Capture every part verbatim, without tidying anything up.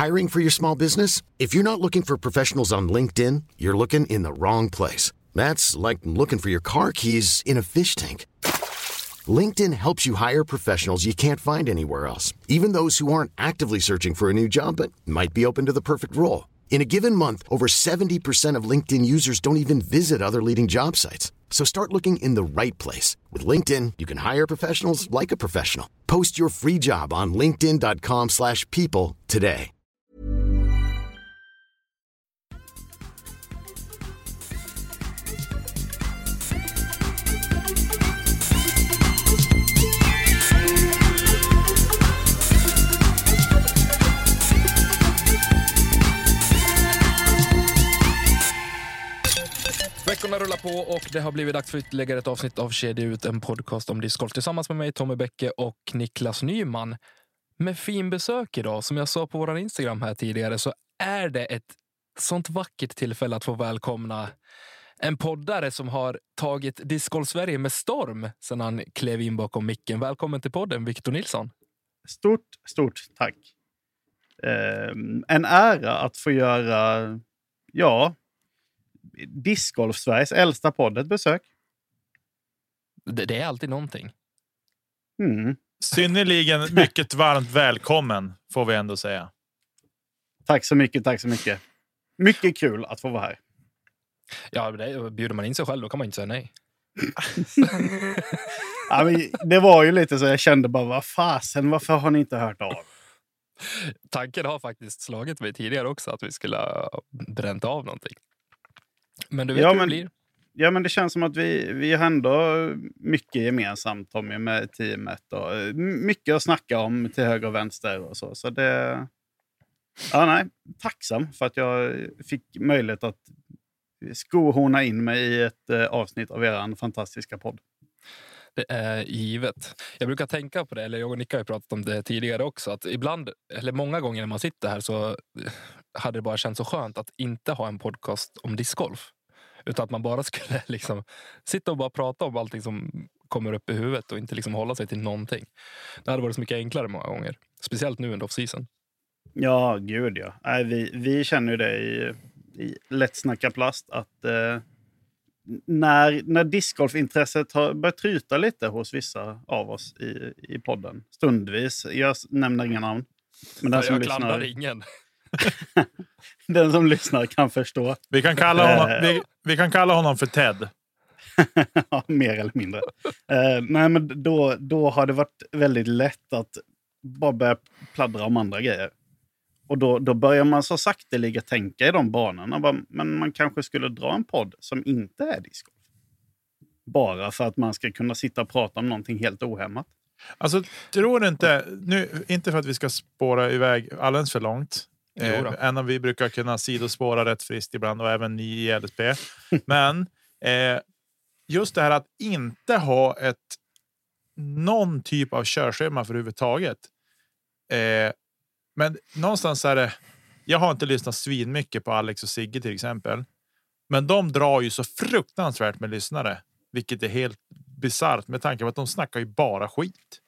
Hiring for your small business? If you're not looking for professionals on LinkedIn, you're looking in the wrong place. That's like looking for your car keys in a fish tank. LinkedIn helps you hire professionals you can't find anywhere else, even those who aren't actively searching for a new job but might be open to the perfect role. In a given month, over seventy percent of LinkedIn users don't even visit other leading job sites. So start looking in the right place. With LinkedIn, you can hire professionals like a professional. Post your free job on linkedin dot com slash people today. Veckorna rullar på och det har blivit dags för ytterligare ett avsnitt av Kedja ut, en podcast om discgolf tillsammans med mig, Tommy Bäcke och Niklas Nyman. Med fin besök idag, som jag sa på vår Instagram här tidigare, så är det ett sånt vackert tillfälle att få välkomna en poddare som har tagit discgolf Sverige med storm sedan han klev in bakom micken. Välkommen till podden, Victor Nilsson. Stort, stort tack. Eh, en ära att få göra, ja... Discgolf Sveriges äldsta podd ett besök. Det, det är alltid någonting. Mm. Synnerligen mycket varmt välkommen, får vi ändå säga. Tack så mycket, tack så mycket. Mycket kul att få vara här. Ja, det, bjuder man in sig själv då kan man inte säga nej. Ja, men det var ju lite så jag kände bara, vad fasen, varför har ni inte hört av? Tanken har faktiskt slagit mig tidigare också att vi skulle ha bränt av någonting. Men du vet ja, hur men, det blir. Ja, men det känns som att vi, vi har ändå mycket gemensamt, Tommy, med teamet. Och mycket att snacka om till höger och vänster och så. Så det... Ja, nej. Tacksam för att jag fick möjlighet att skohorna in mig i ett eh, avsnitt av er fantastiska podd. Det är givet. Jag brukar tänka på det, eller jag och Nicka har ju pratat om det tidigare också, att ibland, eller många gånger när man sitter här så hade det bara känts så skönt att inte ha en podcast om discgolf. Utan att man bara skulle liksom sitta och bara prata om allting som kommer upp i huvudet och inte liksom hålla sig till någonting. Det hade varit så mycket enklare många gånger. Speciellt nu under off-season. Ja, gud ja. Nej, vi, vi känner ju det i, i Lätt snacka plast att eh, när, när discgolfintresset har börjat tryta lite hos vissa av oss i, i podden. Stundvis. Jag nämner inga namn. Men den som jag lyssnar... klandrar ingen. Den som lyssnar kan förstå. Vi kan kalla honom, vi, vi kan kalla honom för Ted. Ja, mer eller mindre. Uh, nej, men då, då har det varit väldigt lätt att bara börja pladdra om andra grejer. Och då, då börjar man så sakteliga tänka i de banorna. Bara, men man kanske skulle dra en podd som inte är discgolf. Bara för att man ska kunna sitta och prata om någonting helt ohämmat. Alltså, tror du inte, nu, inte för att vi ska spåra iväg alldeles för långt. Eh, än om vi brukar kunna sidospåra rätt friskt ibland och även ni i L S P. Men eh, just det här att inte ha ett någon typ av körschema för överhuvudtaget. Eh, men någonstans är det, jag har inte lyssnat svin mycket på Alex och Sigge till exempel. Men de drar ju så fruktansvärt med lyssnare. Vilket är helt bizarrt med tanke på att de snackar ju bara skit.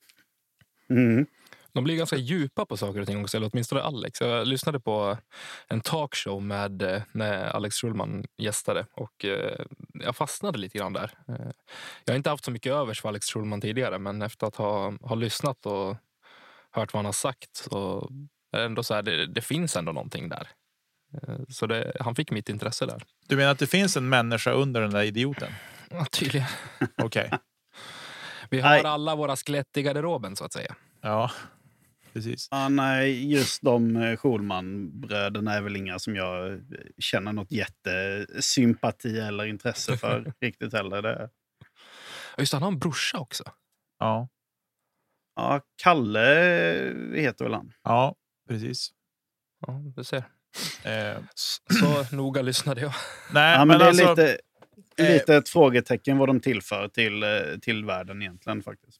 Mm. De blir ganska djupa på saker och ting också, eller åtminstone Alex. Jag lyssnade på en talkshow med när Alex Schulman gästade och eh, jag fastnade lite grann där. Eh, jag har inte haft så mycket övers för Alex Schulman tidigare, men efter att ha, ha lyssnat och hört vad han har sagt så är det ändå så här, det, det finns ändå någonting där. Eh, så det, han fick mitt intresse där. Du menar att det finns en människa under den där idioten? Ja, tydligen. Okej. Okay. Vi har alla våra skelett i garderoben så att säga. Ja, precis. Ah, nej, just de Schulman-bröderna är väl inga som jag känner något jättesympati eller intresse för riktigt heller. Det. Just det, han har en brorsa också. Ja. Ja, Kalle heter väl han. Ja, precis. Ja, du ser. Eh. Så, så noga lyssnade jag. Nej, ja, men, men det är alltså, lite, lite ett frågetecken vad de tillför till, till världen egentligen faktiskt.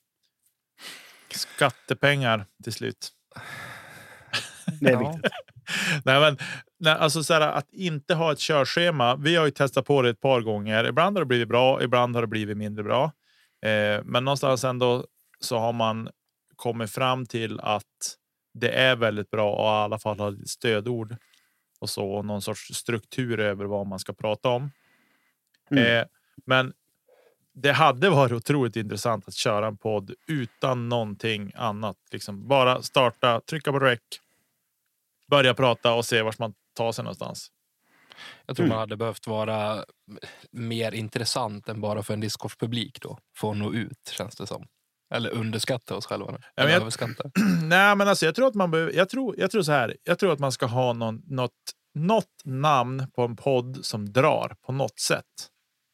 Skattepengar till slut. Det är ja. viktigt. Nej, men nej, alltså så här, att inte ha ett körschema. Vi har ju testat på det ett par gånger. Ibland har det blivit bra, ibland har det blivit mindre bra. Eh, men någonstans ändå så har man kommit fram till att det är väldigt bra att i alla fall ha stödord och så, och någon sorts struktur över vad man ska prata om. Mm. Eh, men det hade varit otroligt intressant att köra en podd utan någonting annat. Liksom bara starta, trycka på rec, börja prata och se vart man tar sig någonstans. Jag tror Mm. man hade behövt vara mer intressant än bara för en Discord-publik då. För att nå ut, känns det som. Eller underskatta oss själva. Ja, Eller jag, överskatta. Nej, men alltså jag tror att man behöver, jag tror, jag tror så här. Jag tror att man ska ha någon, något, något namn på en podd som drar på något sätt.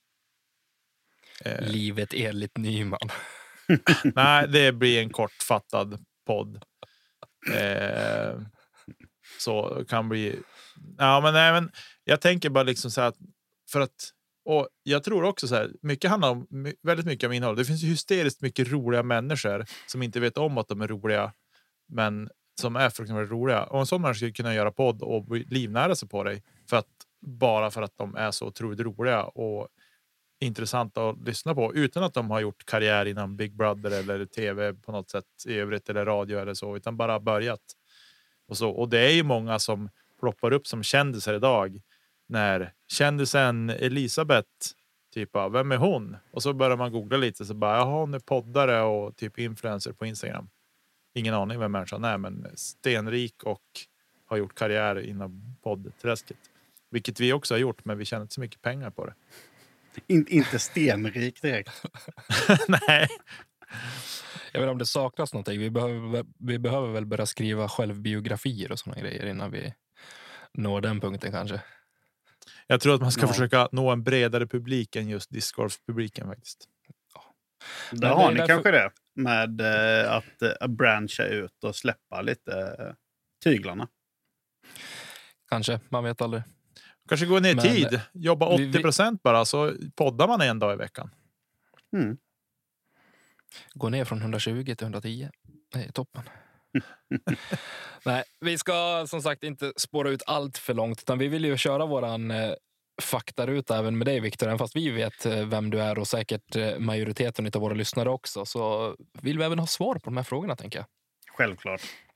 Eh. Livet enligt Nyman. Nej, det blir en kortfattad podd. Eh, så kan bli... Ja, men, nej, men jag tänker bara liksom så här att... För att och jag tror också så här, mycket handlar om väldigt mycket om innehåll. Det finns ju hysteriskt mycket roliga människor som inte vet om att de är roliga, men som är fruktansvärt roliga. Och en sån människa skulle kunna göra podd och livnära sig på dig för att, bara för att de är så otroligt roliga och intressanta att lyssna på utan att de har gjort karriär inom Big Brother eller tv på något sätt i övrigt eller radio eller så, utan bara börjat. Och, så. Och det är ju många som ploppar upp som kändisar idag. När kändisen Elisabeth typ av, vem är hon? Och så börjar man googla lite så bara, jaha, hon är poddare och typ influencer på Instagram. Ingen aning vem människan är, men stenrik och har gjort karriär inom poddträsket. Vilket vi också har gjort, men vi tjänar inte så mycket pengar på det. In, inte stenrik direkt. Nej. Jag vet inte om det saknas någonting. Vi behöver, vi behöver väl börja skriva självbiografier och såna grejer innan vi når den punkten kanske. Jag tror att man ska ja. försöka nå en bredare publik än just Discord-publiken faktiskt. Ja. Där har ni därför... kanske det. Med eh, att eh, branscha ut och släppa lite eh, tyglarna. Kanske, man vet aldrig. Kanske gå ner i tid. Jobba åttio procent vi... bara, så poddar man en dag i veckan. Mm. Gå ner från hundratjugo till hundratio. Det är toppen. Nej, vi ska som sagt inte spåra ut allt för långt, utan vi vill ju köra våran eh, faktaruta även med dig, Victor. Även fast vi vet eh, vem du är och säkert eh, majoriteten av våra lyssnare också, så vill vi även ha svar på de här frågorna, tänker jag. Självklart.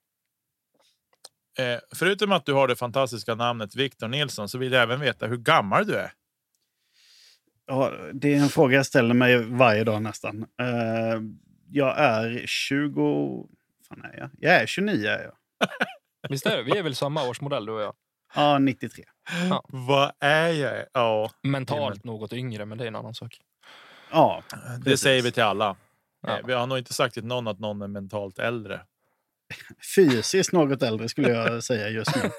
Eh, förutom att du har det fantastiska namnet Victor Nilsson, så vill jag även veta hur gammal du är. Ja, det är en fråga jag ställer mig varje dag nästan. Uh, jag är tjugo... Fan är jag? Jag är tjugonio. Är jag. Visst är det? Vi är väl samma årsmodell, du och jag? Ja, nittiotre. Ja. Vad är jag? Ja. Mentalt något yngre, men det är en annan sak. Ja, det precis. Säger vi till alla. Ja. Vi har nog inte sagt till någon att någon är mentalt äldre. Fysiskt något äldre skulle jag säga just nu.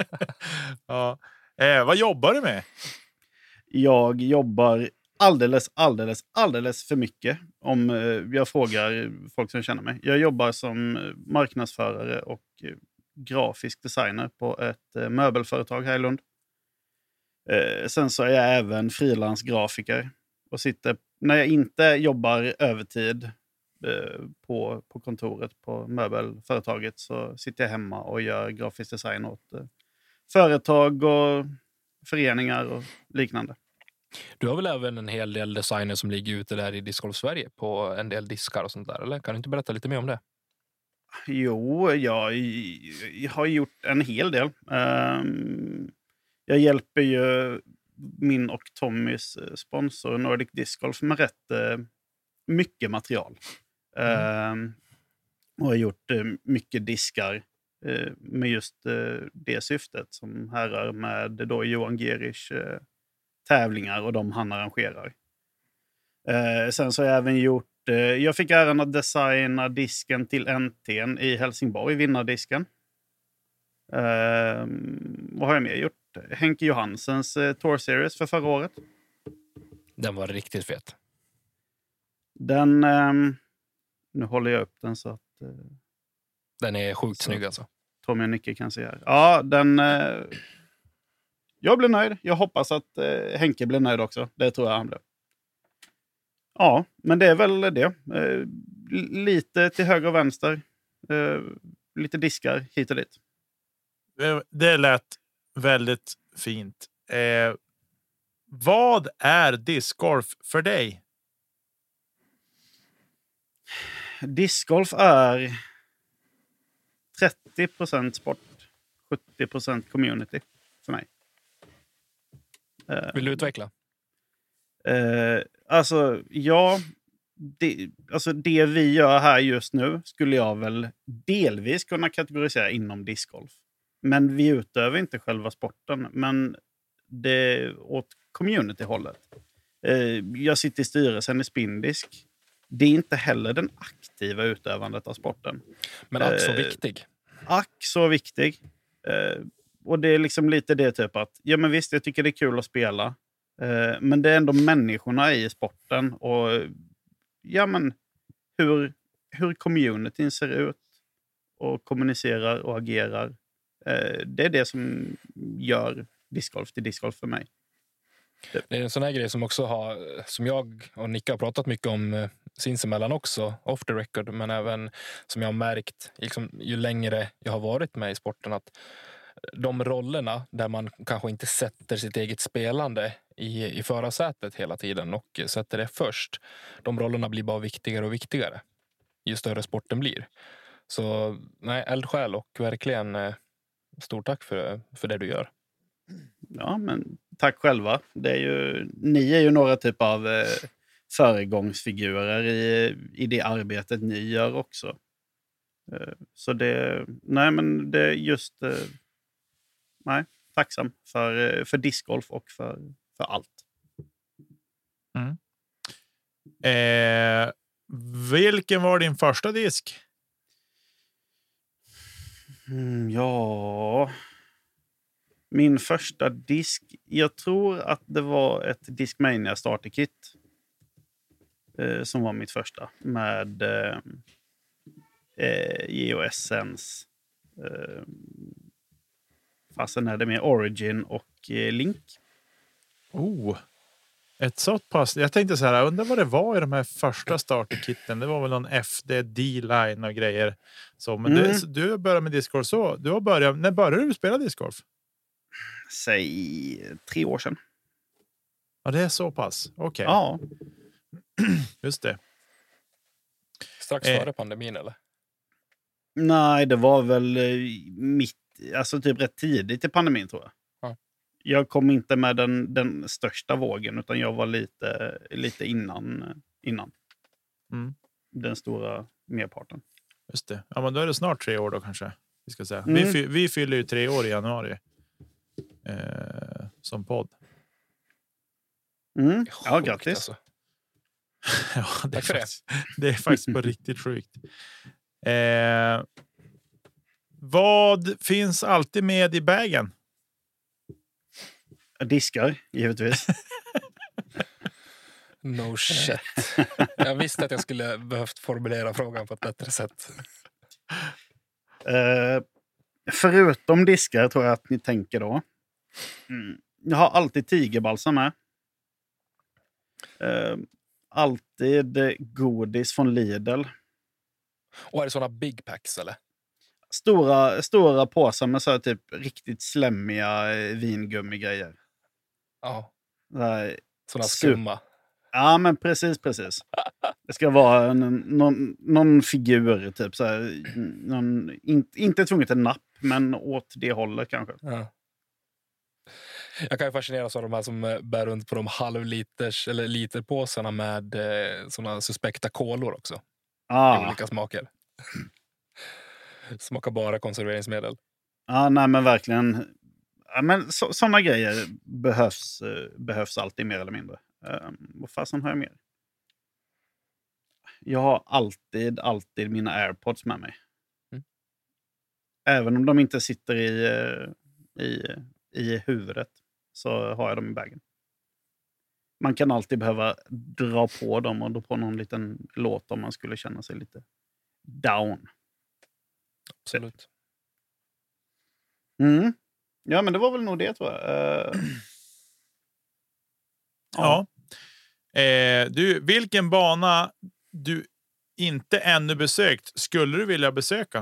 Ja. Eh, vad jobbar du med? Jag jobbar alldeles, alldeles, alldeles för mycket om jag frågar folk som känner mig. Jag jobbar som marknadsförare och grafisk designer på ett möbelföretag här i Lund. Sen så är jag även frilansgrafiker och sitter, när jag inte jobbar övertid på, på kontoret på möbelföretaget, så sitter jag hemma och gör grafisk design åt företag och föreningar och liknande. Du har väl även en hel del designer som ligger ute där i Discgolf Sverige på en del diskar och sånt där, eller? Kan du inte berätta lite mer om det? Jo, jag, jag har gjort en hel del. Um, jag hjälper ju min och Tommys sponsor Nordic Disc Golf med rätt uh, mycket material. Mm. Um, och har gjort uh, mycket diskar uh, med just uh, det syftet som härrör med då Johan Gerich uh, tävlingar och de han arrangerar. Uh, sen så har jag även gjort Jag fick äran att designa disken till N T:n i Helsingborg, vinnardisken. Uh, vad har jag mer gjort? Henke Johansens uh, Tour Series för förra året. Den var riktigt fet. Den, um, nu håller jag upp den så att... Uh, den är sjukt snygg alltså. Tommy och Nicke kan se här. Ja, den... Uh, jag blev nöjd. Jag hoppas att uh, Henke blir nöjd också. Det tror jag han blev. Ja, men det är väl det. Eh, lite till höger och vänster. Eh, lite diskar hit och dit. Det lät väldigt fint. Eh, vad är discgolf för dig? Discgolf är trettio trettio procent sport, sjuttio procent community för mig. Vill du utveckla? Uh, alltså, ja... Det, alltså det vi gör här just nu skulle jag väl delvis kunna kategorisera inom discgolf. Men vi utövar inte själva sporten. Men det är åt community-hållet. Uh, jag sitter i styrelsen i Spindisk. Det är inte heller den aktiva utövandet av sporten. Men ack så uh, viktig. Ack så viktig. Uh, och det är liksom lite det typ att, ja men visst, jag tycker det är kul att spela. Uh, men det är ändå människorna i sporten och ja, men hur, hur communityn ser ut och kommunicerar och agerar. Eh, det är det som gör discgolf till discgolf för mig. Det. det är en sån här grej som också har, som jag och Nicka har pratat mycket om sinsemellan också, off the record, men även som jag har märkt liksom, ju längre jag har varit med i sporten, att de rollerna där man kanske inte sätter sitt eget spelande i, i förarsätet hela tiden och sätter det först. De rollerna blir bara viktigare och viktigare ju större sporten blir. Så nej, eldsjäl och verkligen eh, stort tack för, för det du gör. Ja, men tack själva. Det är ju, ni är ju några typ av eh, föregångsfigurer i, i det arbetet ni gör också. Eh, så det, nej men det är just... Eh, Nej, tacksam för, för discgolf och för, för allt. Mm. Eh, vilken var din första disk? Mm, ja... Min första disk... Jag tror att det var ett Discmania Starter Kit. Eh, som var mitt första. Med eh, G O S-ens... Eh, Fastän är det med Origin och eh, Link. Oh, ett sånt pass. Jag tänkte så här, jag undrar vad det var i de här första starterkitten. Det var väl någon F D D-line och grejer. Så, men Mm. det, du började med discgolf så. Du har börjat, när började du spela discgolf? Säg tre år sedan. Ja, det är så pass. Okej. Okay. Ja. Just det. Strax eh. före pandemin eller? Nej, det var väl eh, mitt alltså typ rätt tidigt i pandemin tror jag. Ja. Jag kom inte med den, den största vågen utan jag var lite, lite innan, innan. Mm. Den stora merparten. Just det. Ja, men då är det snart tre år då kanske. Vi ska säga. Mm. Vi, fy, vi fyller ju tre år i januari. Eh, som podd. Mm. Ja, Sjukt, grattis. Alltså. Ja, det är, Tack för det. faktiskt, det är faktiskt på riktigt sjukt. Eh, vad finns alltid med i bagen? Diskar, givetvis. No shit. Jag visste att jag skulle behövt formulera frågan på ett bättre sätt. Uh, förutom diskar tror jag att ni tänker då. Mm. Jag har alltid tigerbalsam med. Uh, alltid godis från Lidl. Och är det sådana big packs eller? Stora, stora påsar med så här typ riktigt slämmiga vingummi-grejer. Ja. Där, sådana skumma. Ja, men precis, precis. Det ska vara en, någon, någon figur, typ så här, någon, in, inte tvunget en napp, men åt det hållet kanske. Ja. Jag kan ju fascineras av de här som bär runt på de halvliters eller literpåsarna med eh, sådana suspekta kolor också. Ah. I olika smaker. Smakar bara konserveringsmedel. Ja, nej men verkligen. Ja, men så, sådana grejer behövs, behövs alltid mer eller mindre. Um, vad fasen har jag mer? Jag har alltid, alltid mina AirPods med mig. Mm. Även om de inte sitter i, i, i huvudet så har jag dem i bagen. Man kan alltid behöva dra på dem och dra på någon liten låt om man skulle känna sig lite down. Absolut. Mm. Ja, men det var väl nog det tror jag. Uh, ja. ja. Eh, du, vilken bana du inte ännu besökt skulle du vilja besöka?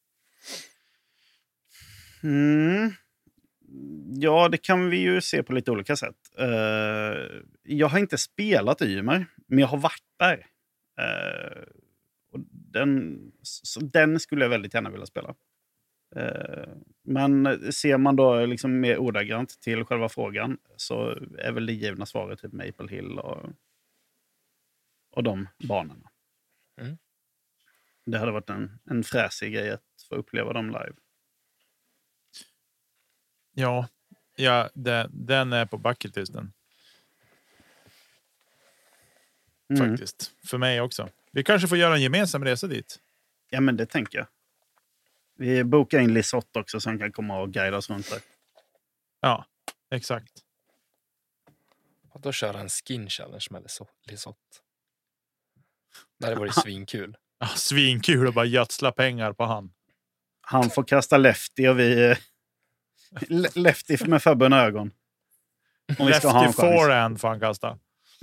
Mm. Ja, det kan vi ju se på lite olika sätt. Uh, jag har inte spelat Ymer, men jag har varit där. Uh, och den, så den skulle jag väldigt gärna vilja spela. Eh, men ser man då liksom mer ordagrant till själva frågan så är väl det givna svaret typ Maple Hill och, och de banorna. Mm. Det hade varit en, en fräsig grej att få uppleva dem live. Ja, ja det, den är på bucketlisten. Mm. Faktiskt. För mig också. Vi kanske får göra en gemensam resa dit. Ja, men det tänker jag. Vi bokar in Lisotte också som kan komma och guida oss runt där. Ja, exakt. Och då köra en skin challenge med Lisotte. Det hade varit svinkul. Ja, svinkul att bara gödsla pengar på han. Han får kasta lefty och vi... lefty med förbundna ögon. Om vi ska ha en lefty chans. forehand får han kasta.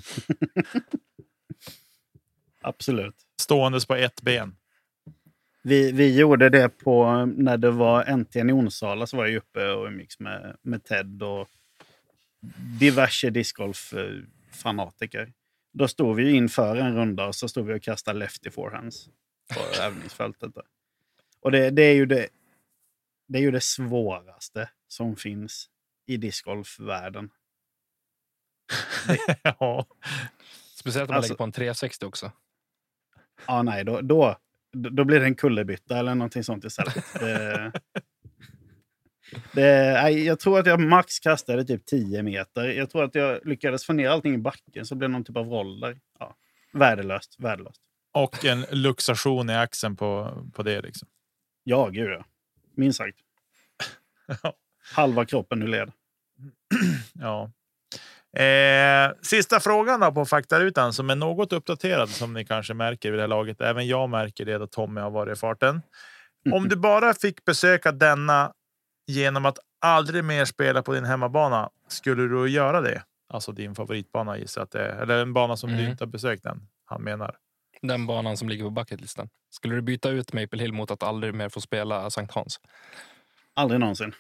Absolut. Ståendes på ett ben. Vi, vi gjorde det på när det var N T N i Onsala, så var jag uppe och mix med, med Ted och diverse discgolf-fanatiker. Då stod vi inför en runda och så stod vi och kastade lefty forehands på övningsfältet. Där. Och det, det, är ju det, det är ju det svåraste som finns i discgolf-världen. Det, ja. Speciellt om man alltså, lägger på en trehundrasextio också. Ja, nej, då, då, då blir det en kullerbytta eller någonting sånt istället. Det, det, nej, jag tror att jag max kastade typ tio meter. Jag tror att jag lyckades få ner allting i backen så blev det någon typ av roll där. Ja, värdelöst, värdelöst. Och en luxation i axeln på, på det liksom. Ja, gud ja. Minst sagt. Halva kroppen nu led. Ja. Eh, sista frågan då på faktarutan som är något uppdaterad som ni kanske märker vid det här laget. Även jag märker det då Tommy har varit i farten. Om du bara fick besöka denna genom att aldrig mer spela på din hemmabana, skulle du göra det? Alltså din favoritbana gissar att det är. Eller en bana som mm. du inte har besökt än, han menar. Den banan som ligger på bucketlistan. Skulle du byta ut Maple Hill mot att aldrig mer få spela Sankt Hans? Aldrig någonsin.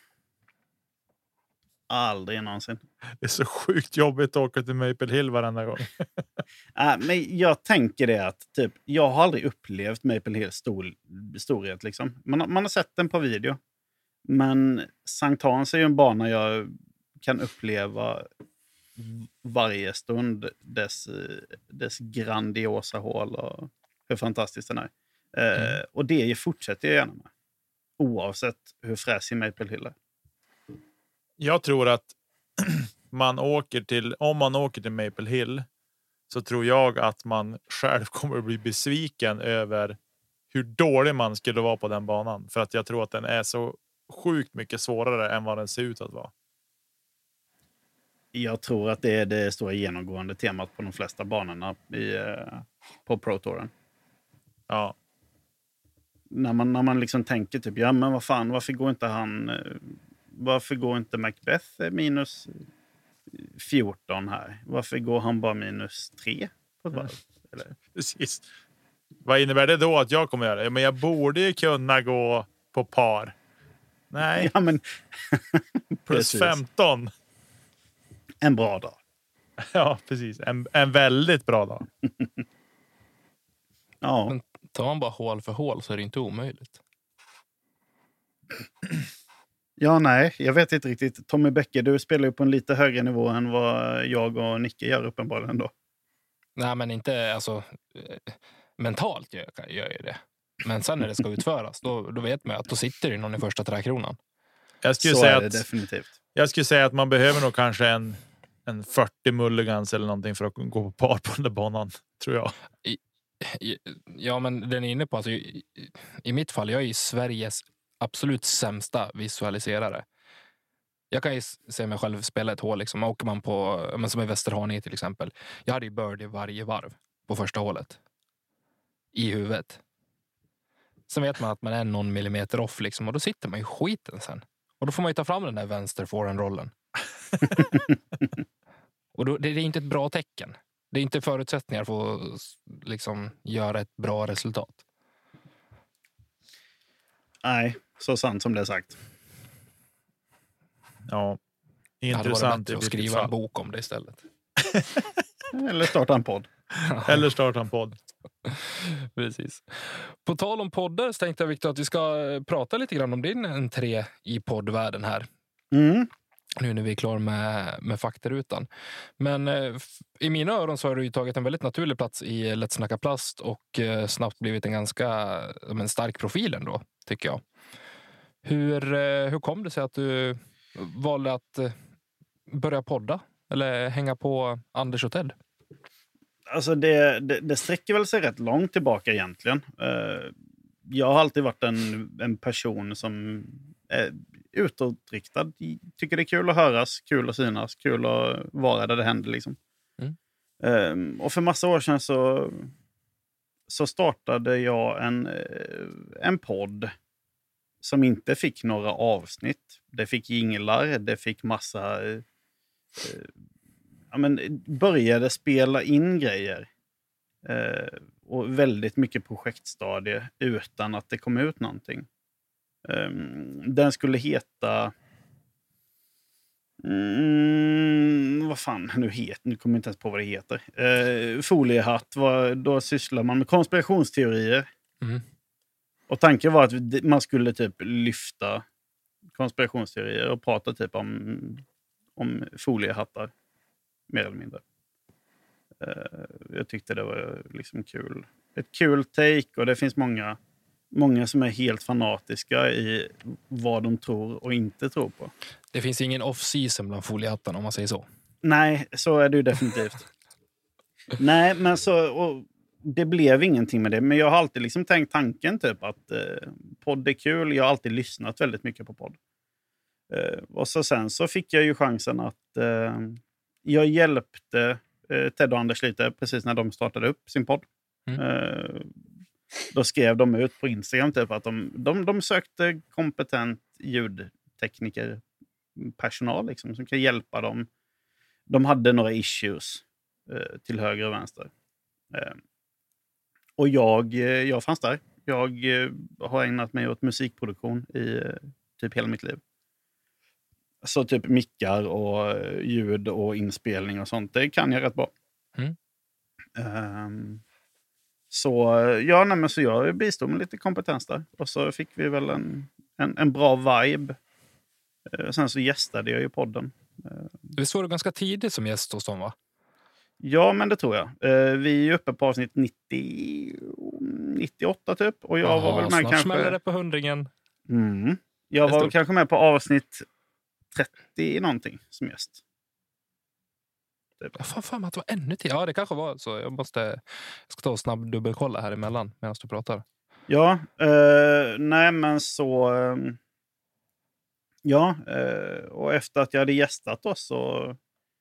Aldrig någonsin. Det är så sjukt jobbigt att åka till Maple Hill varenda gång. äh, men jag tänker det att typ, jag har aldrig upplevt Maple Hills stor, storhet. Liksom. Man, man har sett den på video. Men Sankt Hans är ju en bana jag kan uppleva varje stund. Dess, dess grandiosa hål och hur fantastiskt den är. Mm. Eh, och det fortsätter jag gärna med. Oavsett hur fräsig Maple Hill är. Jag tror att man åker till, om man åker till Maple Hill så tror jag att man själv kommer att bli besviken över hur dålig man skulle vara på den banan. För att jag tror att den är så sjukt mycket svårare än vad den ser ut att vara. Jag tror att det är det stora genomgående temat på de flesta banorna i, på Pro Touren. Ja. När man, när man liksom tänker typ, ja men vad fan, varför går inte han... Varför går inte Macbeth minus fjorton här? Varför går han bara minus tre på ett varv? Eller? Precis. Vad innebär det då att jag kommer göra det? Men jag borde ju kunna gå på par. Nej. Ja, men... Plus femton. En bra dag. Ja, precis. En, en väldigt bra dag. Ja. Men tar man bara hål för hål så är det inte omöjligt. Ja, nej. Jag vet inte riktigt. Tommy Bäcke, du spelar ju på en lite högre nivå än vad jag och Nicke gör uppenbarligen då. Nej, men inte alltså mentalt gör jag, gör jag det. Men sen när det ska utföras, då, då vet man att då sitter det någon i första träkronan. Jag skulle Så säga är det att, definitivt. Jag skulle säga att man behöver nog kanske en, en fyrtio mulligans eller någonting för att gå på par på den där banan, tror jag. I, i, ja, men den är inne på, alltså, i, i mitt fall, jag är i Sveriges absolut sämsta visualiserare. Jag kan ju se mig själv spela ett hål liksom. Åker man på, men som i Västerhaninge till exempel. Jag hade ju birdie varje varv på första hålet. I huvudet. Sen vet man att man är någon millimeter off liksom. Och då sitter man i skiten sen. Och då får man ju ta fram den där vänster forehand-rollen. Och då, det är inte ett bra tecken. Det är inte förutsättningar för att liksom göra ett bra resultat. Nej, så sant som det är sagt. Ja, intressant. Det hade varit bättre att skriva en bok om det istället. Eller starta en podd. Eller starta en podd. Precis. På tal om poddar så tänkte jag, Victor, att vi ska prata lite grann om din entré i poddvärlden här. Mm. Nu när vi är klara med, med faktarutan. Men eh, i mina öron så har du ju tagit en väldigt naturlig plats i Let's Snacka Plast och eh, snabbt blivit en ganska en stark profil ändå, tycker jag. Hur, eh, hur kom det sig att du valde att eh, börja podda eller hänga på Anders och Ted? Alltså det, det, det sträcker väl sig rätt långt tillbaka egentligen. Uh, jag har alltid varit en, en person som är utåtriktad. Tycker det är kul att höras, kul att synas, kul att vara där det händer liksom. Mm. Um, och för massa år sedan så, så startade jag en, en podd som inte fick några avsnitt. Det fick jinglar, det fick massa... Uh, ja, men började spela in grejer. Uh, och väldigt mycket projektstadier utan att det kom ut någonting. Um, den skulle heta... Mm, vad fan nu heter, nu kommer jag inte ens på vad det heter. Uh, foliehatt, var, då sysslar man med konspirationsteorier. Mm. Och tanken var att man skulle typ lyfta konspirationsteorier och prata typ om, om foliehattar. Mer eller mindre. Uh, jag tyckte det var liksom kul. Ett kul take, och det finns många, många som är helt fanatiska i vad de tror och inte tror på. Det finns ingen off-season bland foliehattarna, om man säger så. Nej, så är det ju definitivt. Nej, men så... Och det blev ingenting med det. Men jag har alltid liksom tänkt tanken typ att eh, podd är kul. Jag har alltid lyssnat väldigt mycket på podd. Eh, och så sen så fick jag ju chansen att... Eh, jag hjälpte eh, Ted och Anders lite precis när de startade upp sin podd. Mm. Eh, då skrev de ut på Instagram typ att de, de, de sökte kompetent ljudtekniker personal liksom, som kan hjälpa dem. De hade några issues eh, till höger och vänster. Eh, och jag, jag fanns där. Jag eh, har ägnat mig åt musikproduktion i eh, typ hela mitt liv. Så typ mickar och eh, ljud och inspelning och sånt, det kan jag rätt bra. Mm. Um, så ja, nej, men så jag bistod med lite kompetens där. Och så fick vi väl en, en, en bra vibe. Uh, sen så gästade jag ju podden. Uh, du såg det ganska tidigt som gäst hos dem, va? Ja, men det tror jag. Uh, vi är uppe på avsnitt nittio, nittioåtta typ. Och jag Aha, var väl med snart kanske... smäller det på hundringen. Mm. Jag var stort. Kanske med på avsnitt trettio någonting som gäst. Typ. Jag fan fan att det var ännu till. Ja, det kanske var så. Jag måste jag ska ta och snabb dubbelkolla här emellan medan du pratar. Ja, uh, nej men så... Um, ja, uh, och efter att jag hade gästat oss så...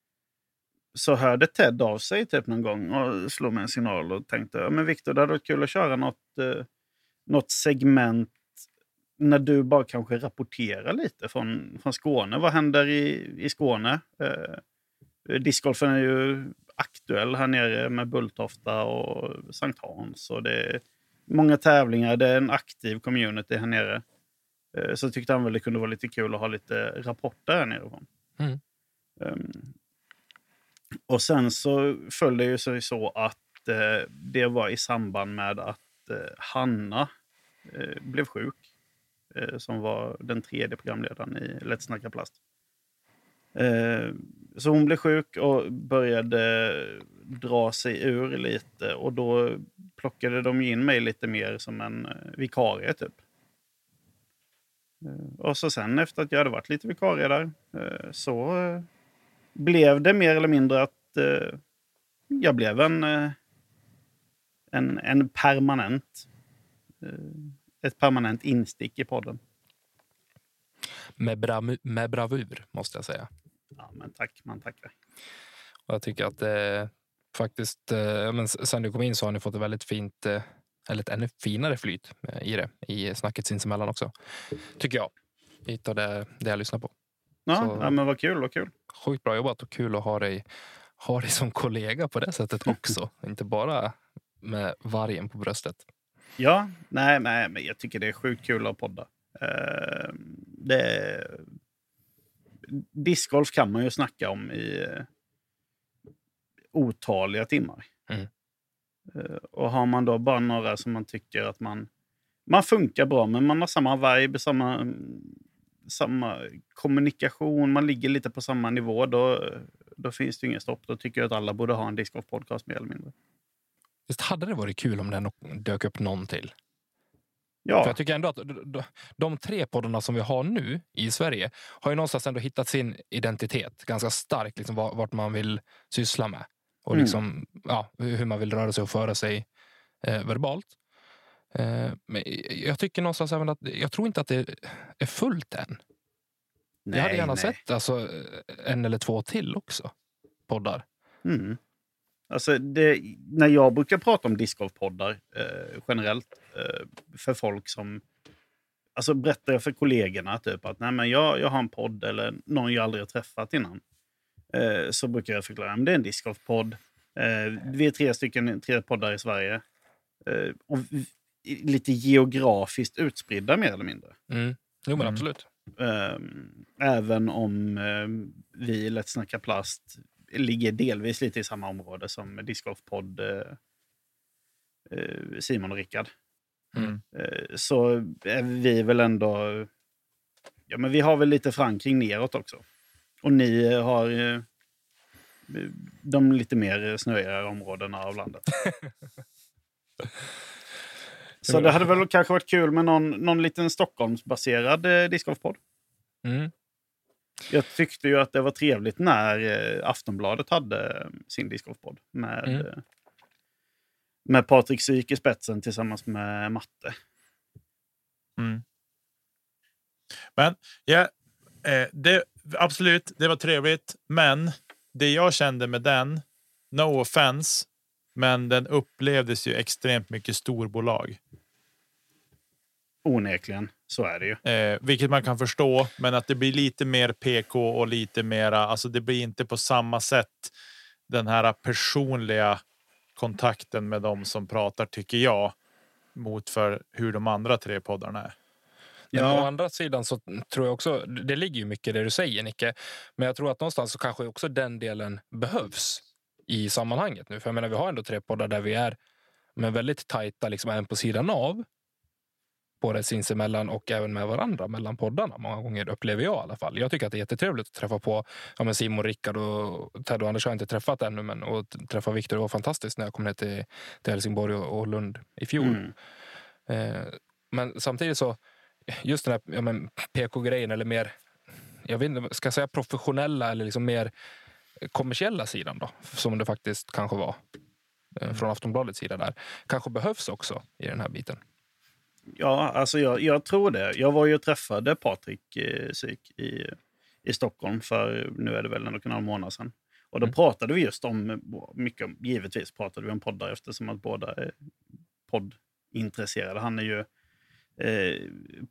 Så hörde Ted av sig typ någon gång och slog mig en signal och tänkte, ja men Victor, det hade varit kul att köra något, uh, något segment när du bara kanske rapporterar lite från, från Skåne. Vad händer i, i Skåne? Uh, discgolfen är ju aktuell här nere med Bulltofta och Sankt Hans. Och det är många tävlingar, det är en aktiv community här nere. Uh, så tyckte han väl det kunde vara lite kul att ha lite rapporter här nere från. Mm. Um, och sen så följde det ju sig så att uh, det var i samband med att uh, Hanna uh, blev sjuk. Som var den tredje programledaren i Let's Snacka Plast. Så hon blev sjuk och började dra sig ur lite. Och då plockade de in mig lite mer som en vikarie typ. Och så sen efter att jag hade varit lite vikarie där så blev det mer eller mindre att jag blev en, en, en permanent ett permanent instick i podden. Med, bra, med bravur, måste jag säga. Ja, men tack, man tackar. Och jag tycker att eh, faktiskt, eh, men sen du kom in så har ni fått ett väldigt fint, eh, eller ett ännu finare flyt eh, i det, i snacket sinsemellan också. Tycker jag. Hittar det, det jag lyssnar på. Ja, så, ja, men vad kul, vad kul. Sjukt bra jobbat och kul att ha dig, ha dig som kollega på det sättet också. Inte bara med vargen på bröstet. Ja, nej, nej, men jag tycker det är sjukt kul att podda. Uh, det, discgolf kan man ju snacka om i uh, otaliga timmar. Mm. Och har man då bara några som man tycker att man, man funkar bra, men man har samma vibe, samma, samma kommunikation, man ligger lite på samma nivå, då, då finns det ingen stopp. Då tycker jag att alla borde ha en Disc Golf podcast mer eller mindre. Visst hade det varit kul om den dök upp någon till? Ja. För jag tycker ändå att de tre poddarna som vi har nu i Sverige har ju någonstans ändå hittat sin identitet ganska starkt, liksom vart man vill syssla med. Och liksom, mm. ja, hur man vill röra sig och föra sig eh, verbalt. Eh, men jag tycker någonstans även att jag tror inte att det är fullt än. Nej, jag hade gärna nej. sett alltså, en eller två till också. Poddar. Mm. Alltså det, när jag brukar prata om Disc Golf-poddar eh, generellt eh, för folk som... Alltså berättar jag för kollegorna typ att nej, men jag, jag har en podd eller någon jag aldrig har träffat innan. Eh, så brukar jag förklara att det är en Disc Golf-podd. Eh, vi är tre stycken, tre poddar i Sverige. Eh, och vi, lite geografiskt utspridda mer eller mindre. Mm. Jo men absolut. Eh, även om eh, vi Lätt snacka plast ligger delvis lite i samma område som Disc Golf-podd eh, eh, Simon och Rickard. Mm. Eh, så är vi väl ändå... Ja, men vi har väl lite förankring neråt också. Och ni har eh, de lite mer snöigare områdena av landet. Så det hade väl kanske varit kul med någon, någon liten Stockholmsbaserad eh, Disc Golf-podd. Mm. Jag tyckte ju att det var trevligt när eh, Aftonbladet hade sin Disc Golf-podd. Med, Mm. eh, med Patrik Syk i spetsen tillsammans med Matte. Mm. Men ja, eh, det, absolut, det var trevligt. Men det jag kände med den, no offense, men den upplevdes ju extremt mycket storbolag. Onekligen, så är det ju. Eh, vilket man kan förstå, men att det blir lite mer P K och lite mera, alltså det blir inte på samma sätt den här personliga kontakten med dem som pratar, tycker jag, mot för hur de andra tre poddarna är. Ja. Men å andra sidan så tror jag också, det ligger ju mycket i det du säger, Nicke, men jag tror att någonstans så kanske också den delen behövs i sammanhanget nu. För jag menar, vi har ändå tre poddar där vi är med väldigt tajta, liksom en på sidan av, både sinsemellan och även med varandra mellan poddarna. Många gånger upplever jag i alla fall. Jag tycker att det är jättetrevligt att träffa på ja, men Simon, Rickard och Ted och Anders har jag inte träffat ännu, men att träffa Viktor var fantastiskt när jag kom ner till, till Helsingborg och, och Lund i fjol. Mm. Eh, men samtidigt så just den här ja, men P K-grejen eller mer, jag vet inte, ska jag säga professionella eller liksom mer kommersiella sidan då, som det faktiskt kanske var eh, från Aftonbladets sida där, kanske behövs också i den här biten. Ja, alltså jag, jag tror det. Jag var ju och träffade Patrik eh, Syk i, i Stockholm för, nu är det väl ändå några månader sedan. Och då mm. pratade vi just om, mycket om, givetvis pratade vi om poddar eftersom att båda är poddintresserade. Han är ju eh,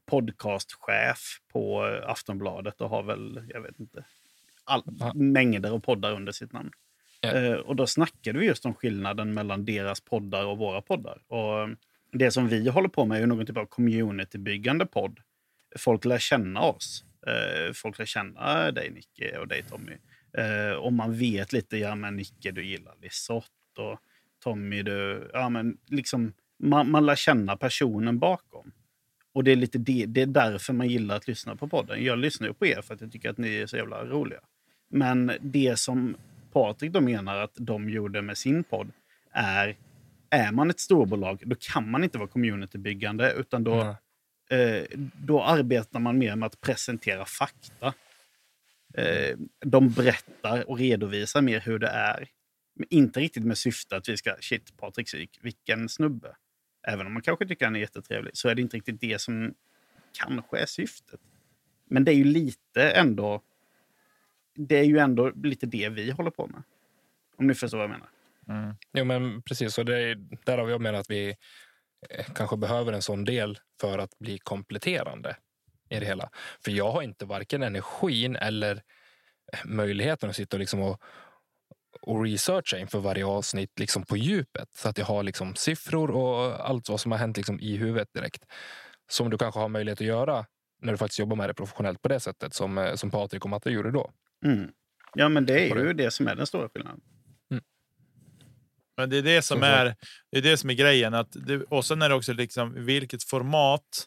podcastchef på Aftonbladet och har väl, jag vet inte, all, ja. mängder av poddar under sitt namn. Ja. Eh, och då snackade vi just om skillnaden mellan deras poddar och våra poddar. Och det som vi håller på med är någon typ av communitybyggande podd. Folk lär känna oss. Eh, folk lär känna dig, Nicke, och dig, Tommy. Eh, och man vet lite, ja men Nicke, du gillar Lisotte, och Tommy, du... Ja men liksom, man, man lär känna personen bakom. Och det är lite det, det är därför man gillar att lyssna på podden. Jag lyssnar ju på er för att jag tycker att ni är så jävla roliga. Men det som Patrik då menar att de gjorde med sin podd är... Är man ett storbolag, då kan man inte vara communitybyggande, utan då, mm. eh, då arbetar man mer med att presentera fakta. Eh, de berättar och redovisar mer hur det är. Men inte riktigt med syfte att vi ska, shit, Patrik Syk, vilken snubbe. Även om man kanske tycker han är jättetrevlig, så är det inte riktigt det som kanske är syftet. Men det är ju lite ändå, det är ju ändå lite det vi håller på med. Om ni förstår vad jag menar. Mm. Jo men precis, och det är, där har vi menat att vi kanske behöver en sån del för att bli kompletterande i det hela. För jag har inte varken energin eller möjligheten att sitta och, liksom och, och researcha inför varje avsnitt liksom på djupet. Så att jag har liksom siffror och allt vad som har hänt liksom i huvudet direkt. Som du kanske har möjlighet att göra när du faktiskt jobbar med det professionellt på det sättet som, som Patrik och Matte gjorde då. Mm. Ja men det är ju det som är den stora skillnaden. Men det är det som, är, det är, det som är grejen. Att det, och sen är det också liksom, vilket format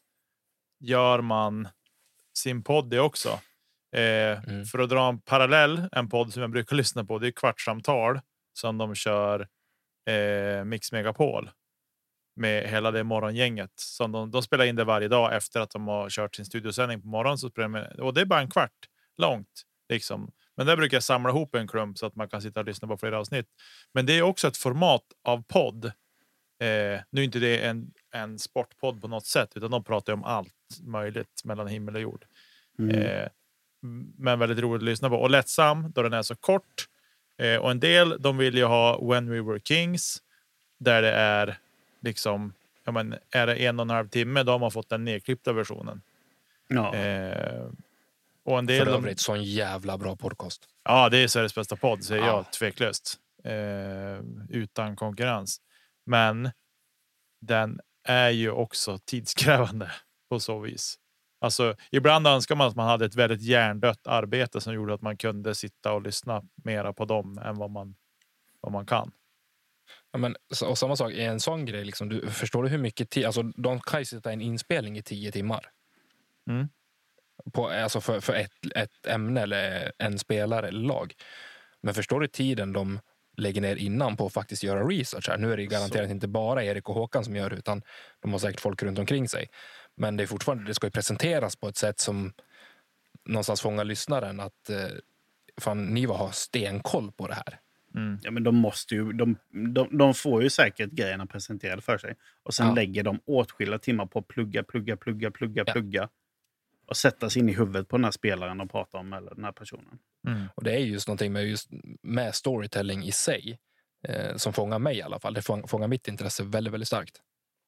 gör man sin podd i också. Eh, mm. För att dra en parallell, en podd som jag brukar lyssna på, det är Kvartssamtal som de kör eh, Mix Megapol med hela det morgongänget. Som de, de spelar in det varje dag efter att de har kört sin studiosändning på morgonen. Så spelar de, och det är bara en kvart långt. Liksom. Men där brukar jag samla ihop en klump så att man kan sitta och lyssna på flera avsnitt. Men det är också ett format av podd. Eh, nu är inte det en, en sportpodd på något sätt, utan de pratar om allt möjligt mellan himmel och jord. Mm. Eh, men väldigt roligt att lyssna på. Och lättsam då den är så kort. Eh, och en del, de vill ju ha When We Were Kings. Där det är liksom, ja men, är det en och en halv timme, då har man fått den nedklippta versionen. Ja. Eh, och en del... För övrigt, de... sån jävla bra podcast. Ja, det är Sveriges bästa podd, säger ja. jag tveklöst. Eh, utan konkurrens. Men den är ju också tidskrävande på så vis. Alltså, ibland önskar man att man hade ett väldigt hjärndött arbete som gjorde att man kunde sitta och lyssna mera på dem än vad man, vad man kan. Ja, men, och samma sak är en sån grej. Liksom, du, förstår du hur mycket tid... Alltså, de kan ju sitta en inspelning i tio timmar. Mm. På, alltså för, för ett, ett ämne eller en spelare eller lag. Men förstår du tiden de lägger ner innan på att faktiskt göra research här? Nu är det garanterat så. Inte bara Erik och Håkan som gör det, utan de har säkert folk runt omkring sig. Men det är fortfarande, det ska ju presenteras på ett sätt som någonstans fångar lyssnaren att eh, fan, ni var ha stenkoll på det här. Mm. Ja, men de måste ju, de, de, de får ju säkert grejerna presenterade för sig. Och sen ja. lägger de åtskilliga timmar på att plugga, plugga, plugga, plugga, ja. plugga. Och sätta sig in i huvudet på den här spelaren och prata om, eller den här personen. Mm. Och det är just någonting med, just, med storytelling i sig eh, som fångar mig i alla fall. Det fång, fångar mitt intresse väldigt, väldigt starkt.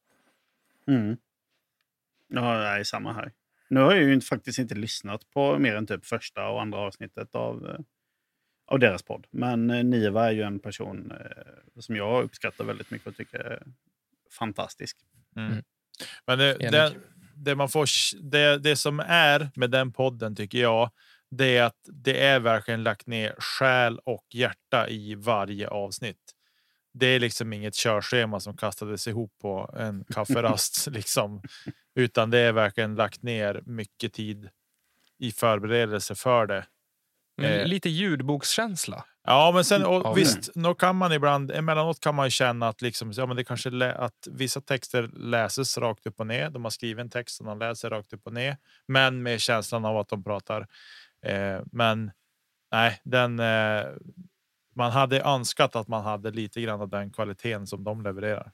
Mm. Ja, det är samma här. Nu har jag ju faktiskt inte lyssnat på mer än typ första och andra avsnittet av, av deras podd. Men eh, Niva är ju en person eh, som jag uppskattar väldigt mycket och tycker är fantastisk. Mm. Mm. Men det, det, det man får, det, det som är med den podden tycker jag, det är att det är verkligen lagt ner själ och hjärta i varje avsnitt. Det är liksom inget körschema som kastades ihop på en kafferast liksom, utan det är verkligen lagt ner mycket tid i förberedelse för det. Men eh, lite ljudbokskänsla. Ja, men sen och, ja, visst, då kan man ibland emellanåt kan man ju känna att liksom, ja, men det kanske lä- att vissa texter läses rakt upp och ner. De har skrivit en text och de läser rakt upp och ner, men med känslan av att de pratar. Eh, men nej, den eh, man hade önskat att man hade lite grann av den kvaliteten som de levererar.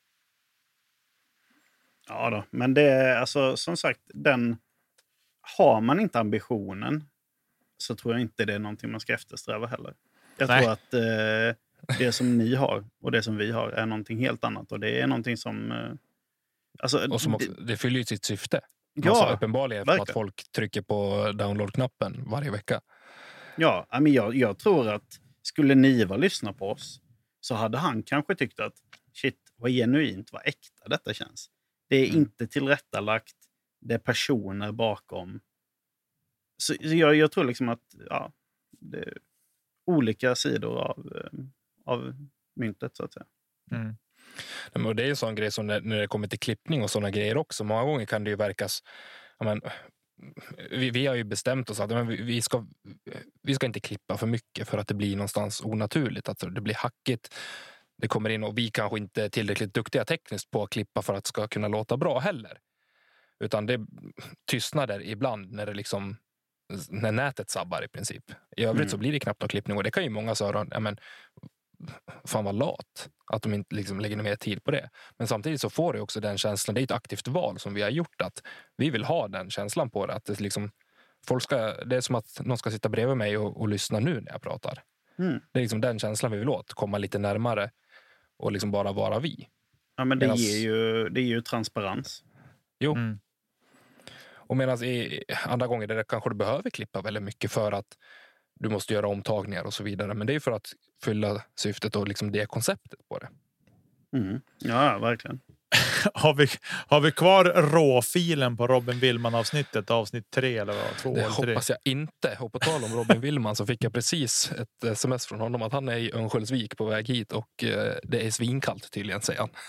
Ja då, men det är alltså som sagt, den har man inte ambitionen så tror jag inte det är någonting man ska eftersträva heller. Jag Nej. tror att eh, det som ni har och det som vi har är någonting helt annat, och det är någonting som eh, alltså, och som också, det fyller ju sitt syfte. Ja, alltså, uppenbarligen för att folk trycker på download-knappen varje vecka. Ja, men jag, jag tror att skulle Niva lyssna på oss så hade han kanske tyckt att shit, vad genuint, vad äkta detta känns. Det är mm. inte tillrättalagt, det är personer bakom. Så, så jag, jag tror liksom att ja, det är olika sidor av, av myntet så att säga. Mm. Men det är en sån grej som när, när det kommer till klippning och såna grejer också. Många gånger kan det ju verkas... Ja, men, vi, vi har ju bestämt oss att men vi, vi, ska, vi ska inte klippa för mycket för att det blir någonstans onaturligt. Alltså, det blir hackigt. Det kommer in och vi kanske inte är tillräckligt duktiga tekniskt på att klippa för att det ska kunna låta bra heller. Utan det tystnader ibland när det liksom när nätet sabbar i princip. I övrigt mm. så blir det knappt någon klippning och det kan ju många säga, ja men fan vad lat att de inte liksom lägger mer tid på det. Men samtidigt så får det också den känslan, det är ett aktivt val som vi har gjort att vi vill ha den känslan på det, att det liksom folk ska, det är som att någon ska sitta bredvid mig och, och lyssna nu när jag pratar. Mm. Det är liksom den känslan vi vill åt, komma lite närmare och liksom bara vara vi. Ja, men det Medans... ger ju det är ju transparens. Jo. Mm. Och medan i andra gånger där kanske du behöver klippa väldigt mycket för att du måste göra omtagningar och så vidare. Men det är för att fylla syftet och liksom det konceptet på det. Mm. Ja, verkligen. har, vi, har vi kvar råfilen på Robin Willman-avsnittet, avsnitt tre eller vad? Två det eller tre? hoppas jag inte. Och på tal om Robin Willman så fick jag precis ett sms från honom att han är i Örnsköldsvik på väg hit och eh, det är svinkallt tydligen, säger han.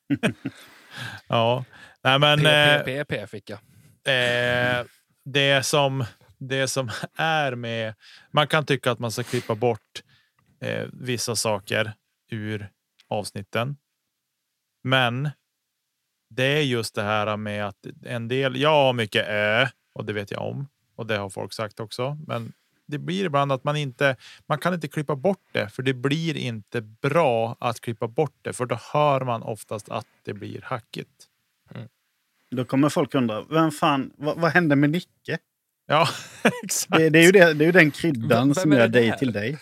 Ja, nej men... P P P fick jag. Eh, det, som, det som är med... Man kan tycka att man ska klippa bort eh, vissa saker ur avsnitten. Men det är just det här med att en del... Jag har mycket ö, och det vet jag om. Och det har folk sagt också. Men det blir ibland att man inte... Man kan inte klippa bort det, för det blir inte bra att klippa bort det. För då hör man oftast att det blir hackigt. Mm. Då kommer folk undra, vem fan, vad, vad hände med Nicke? Ja, exakt. Det, det, är ju det, det är ju den kryddan Vem som är gör det dig där? till dig.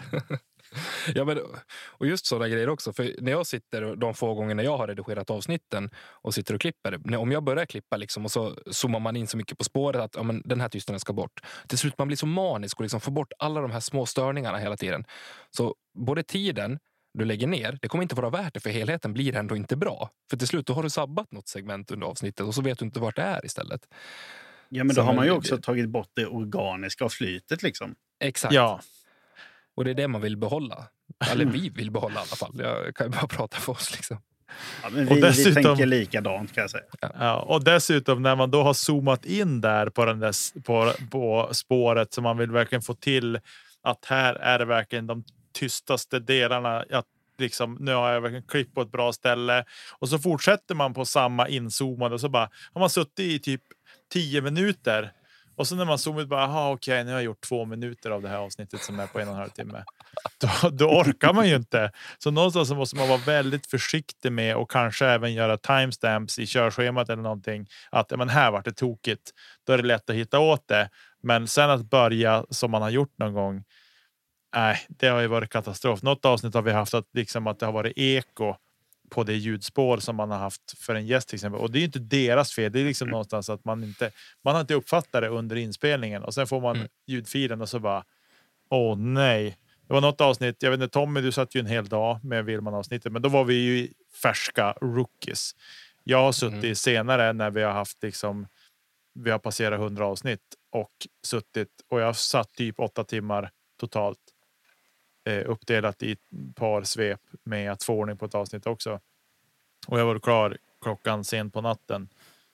Ja, men, och just sådana grejer också. För när jag sitter, de få gånger när jag har redigerat avsnitten och sitter och klipper, när, om jag börjar klippa liksom, och så zoomar man in så mycket på spåret att ja, men, den här tystnaden ska bort. Till slut man blir så manisk och liksom får bort alla de här små störningarna hela tiden. Så både tiden du lägger ner, det kommer inte vara värt det, för helheten blir ändå inte bra. För till slut då har du sabbat något segment under avsnittet och så vet du inte vart det är istället. Ja, men då Så, har man ju men, också det, tagit bort det organiska och flytet liksom. Exakt. Ja. Och det är det man vill behålla. Eller vi vill behålla i alla fall. Jag kan ju bara prata för oss liksom. Ja, men Och vi, dessutom- vi tänker likadant, kan jag säga. Ja, och dessutom när man då har zoomat in där på, den där, på, på spåret, så man vill verkligen få till att här är det verkligen de tystaste delarna. Att liksom, nu har jag verkligen klippt på ett bra ställe. Och så fortsätter man på samma inzoomade och så bara har man suttit i typ tio minuter. Och så när man zoomar ut bara, aha, okej, nu har jag gjort två minuter av det här avsnittet som är på en och en halv timme. Då, då orkar man ju inte. Så någonstans så måste man vara väldigt försiktig med och kanske även göra timestamps i körschemat eller någonting. Att men här var det tokigt. Då är det lätt att hitta åt det. Men sen att börja som man har gjort någon gång, nej, det har ju varit katastrof. Något avsnitt har vi haft att, liksom, att det har varit eko på det ljudspår som man har haft för en gäst till exempel. Och det är ju inte deras fel. Det är liksom någonstans att man inte man har inte uppfattat det under inspelningen. Och sen får man mm. ljudfilen och så bara, åh nej. Det var något avsnitt, jag vet inte, Tommy, du satt ju en hel dag med Willman-avsnittet, men då var vi ju färska rookies. Jag har suttit mm. senare när vi har haft liksom, vi har passerat hundra avsnitt och suttit, och jag har satt typ åtta timmar totalt eh, uppdelat i ett par svep med att få ordning på ett avsnitt också. Och jag var klar klockan sent på natten.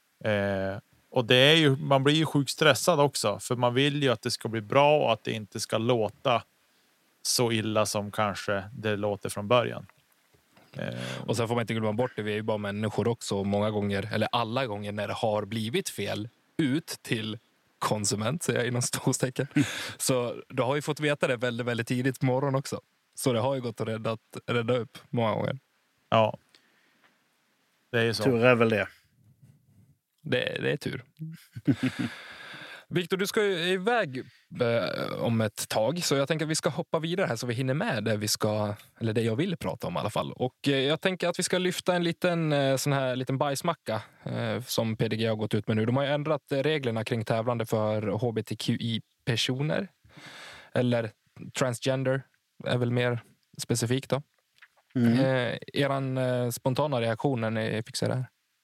Eh, och det är ju, man blir ju sjukt stressad också, för man vill ju att det ska bli bra och att det inte ska låta så illa som kanske det låter från början. Eh. Och sen får man inte glömma bort det, vi är ju bara människor också, många gånger, eller alla gånger när det har blivit fel ut till konsument, säger jag inom storstecken. Så du har ju fått veta det väldigt, väldigt tidigt på morgonen också. Så det har ju gått att rädda, rädda upp många gånger. Ja. Det är ju så. Tur är väl det. Det, det är tur. Victor, du ska ju iväg eh, om ett tag, så jag tänker att vi ska hoppa vidare här så vi hinner med det vi ska, eller det jag vill prata om i alla fall. Och eh, jag tänker att vi ska lyfta en liten eh, sån här liten bajsmacka eh, som P D G har gått ut med nu. De har ju ändrat eh, reglerna kring tävlande för H B T Q I-personer. Eller transgender är väl mer specifikt då. Mm. Eh, eran eh, spontana reaktion när ni fick se det här?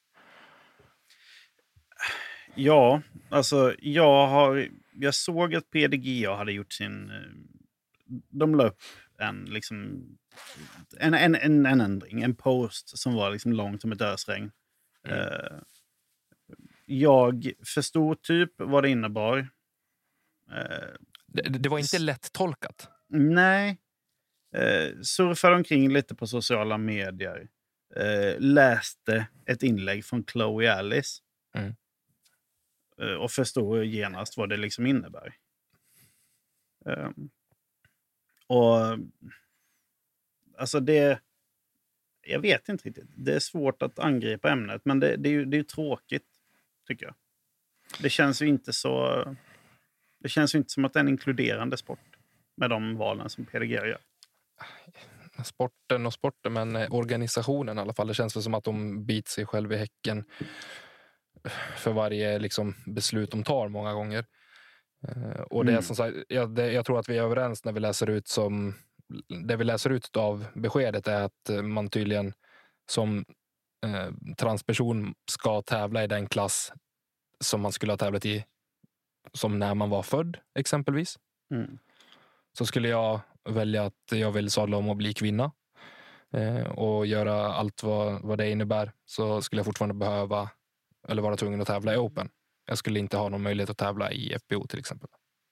Ja, alltså jag har jag såg att P D G hade gjort sin de la upp en liksom en, en, en, en ändring, en post som var liksom lång som ett ösregn. Mm. Uh, jag förstod typ vad det innebar. Uh, det, det var inte lätt tolkat. Nej. Uh, surfade omkring lite på sociala medier. Uh, läste ett inlägg från Chloe Alice. Mm. Och förstår genast vad det liksom innebär. Um, och alltså det jag vet inte riktigt. Det är svårt att angripa ämnet, men det, det är ju det är ju tråkigt, tycker jag. Det känns ju inte så det känns ju inte som att det är en inkluderande sport med de valen som P D G gör. Sporten och sporten, men organisationen i alla fall. Det känns väl som att de biter sig själv i häcken för varje liksom, beslut de tar många gånger. Uh, och det är mm. som sagt, jag, det, jag tror att vi är överens när vi läser ut som det vi läser ut av beskedet är att man tydligen som eh, transperson ska tävla i den klass som man skulle ha tävlat i som när man var född exempelvis. Mm. Så skulle jag välja att jag vill sadla om och bli kvinna eh, och göra allt vad, vad det innebär, så skulle jag fortfarande behöva eller vara tvungen att tävla i Open. Jag skulle inte ha någon möjlighet att tävla i F P O till exempel.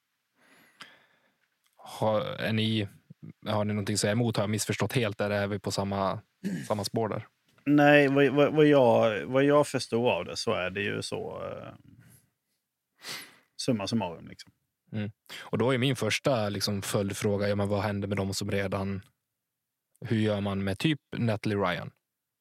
Har, är ni, har ni någonting att säga emot? Har jag missförstått helt? Eller är vi på samma, samma spår där? Nej, vad, vad, vad, jag, vad jag förstår av det så är det ju så uh, summa summarum liksom. Mm. Och då är min första liksom, följdfråga, ja, men vad händer med dem som redan, hur gör man med typ Natalie Ryan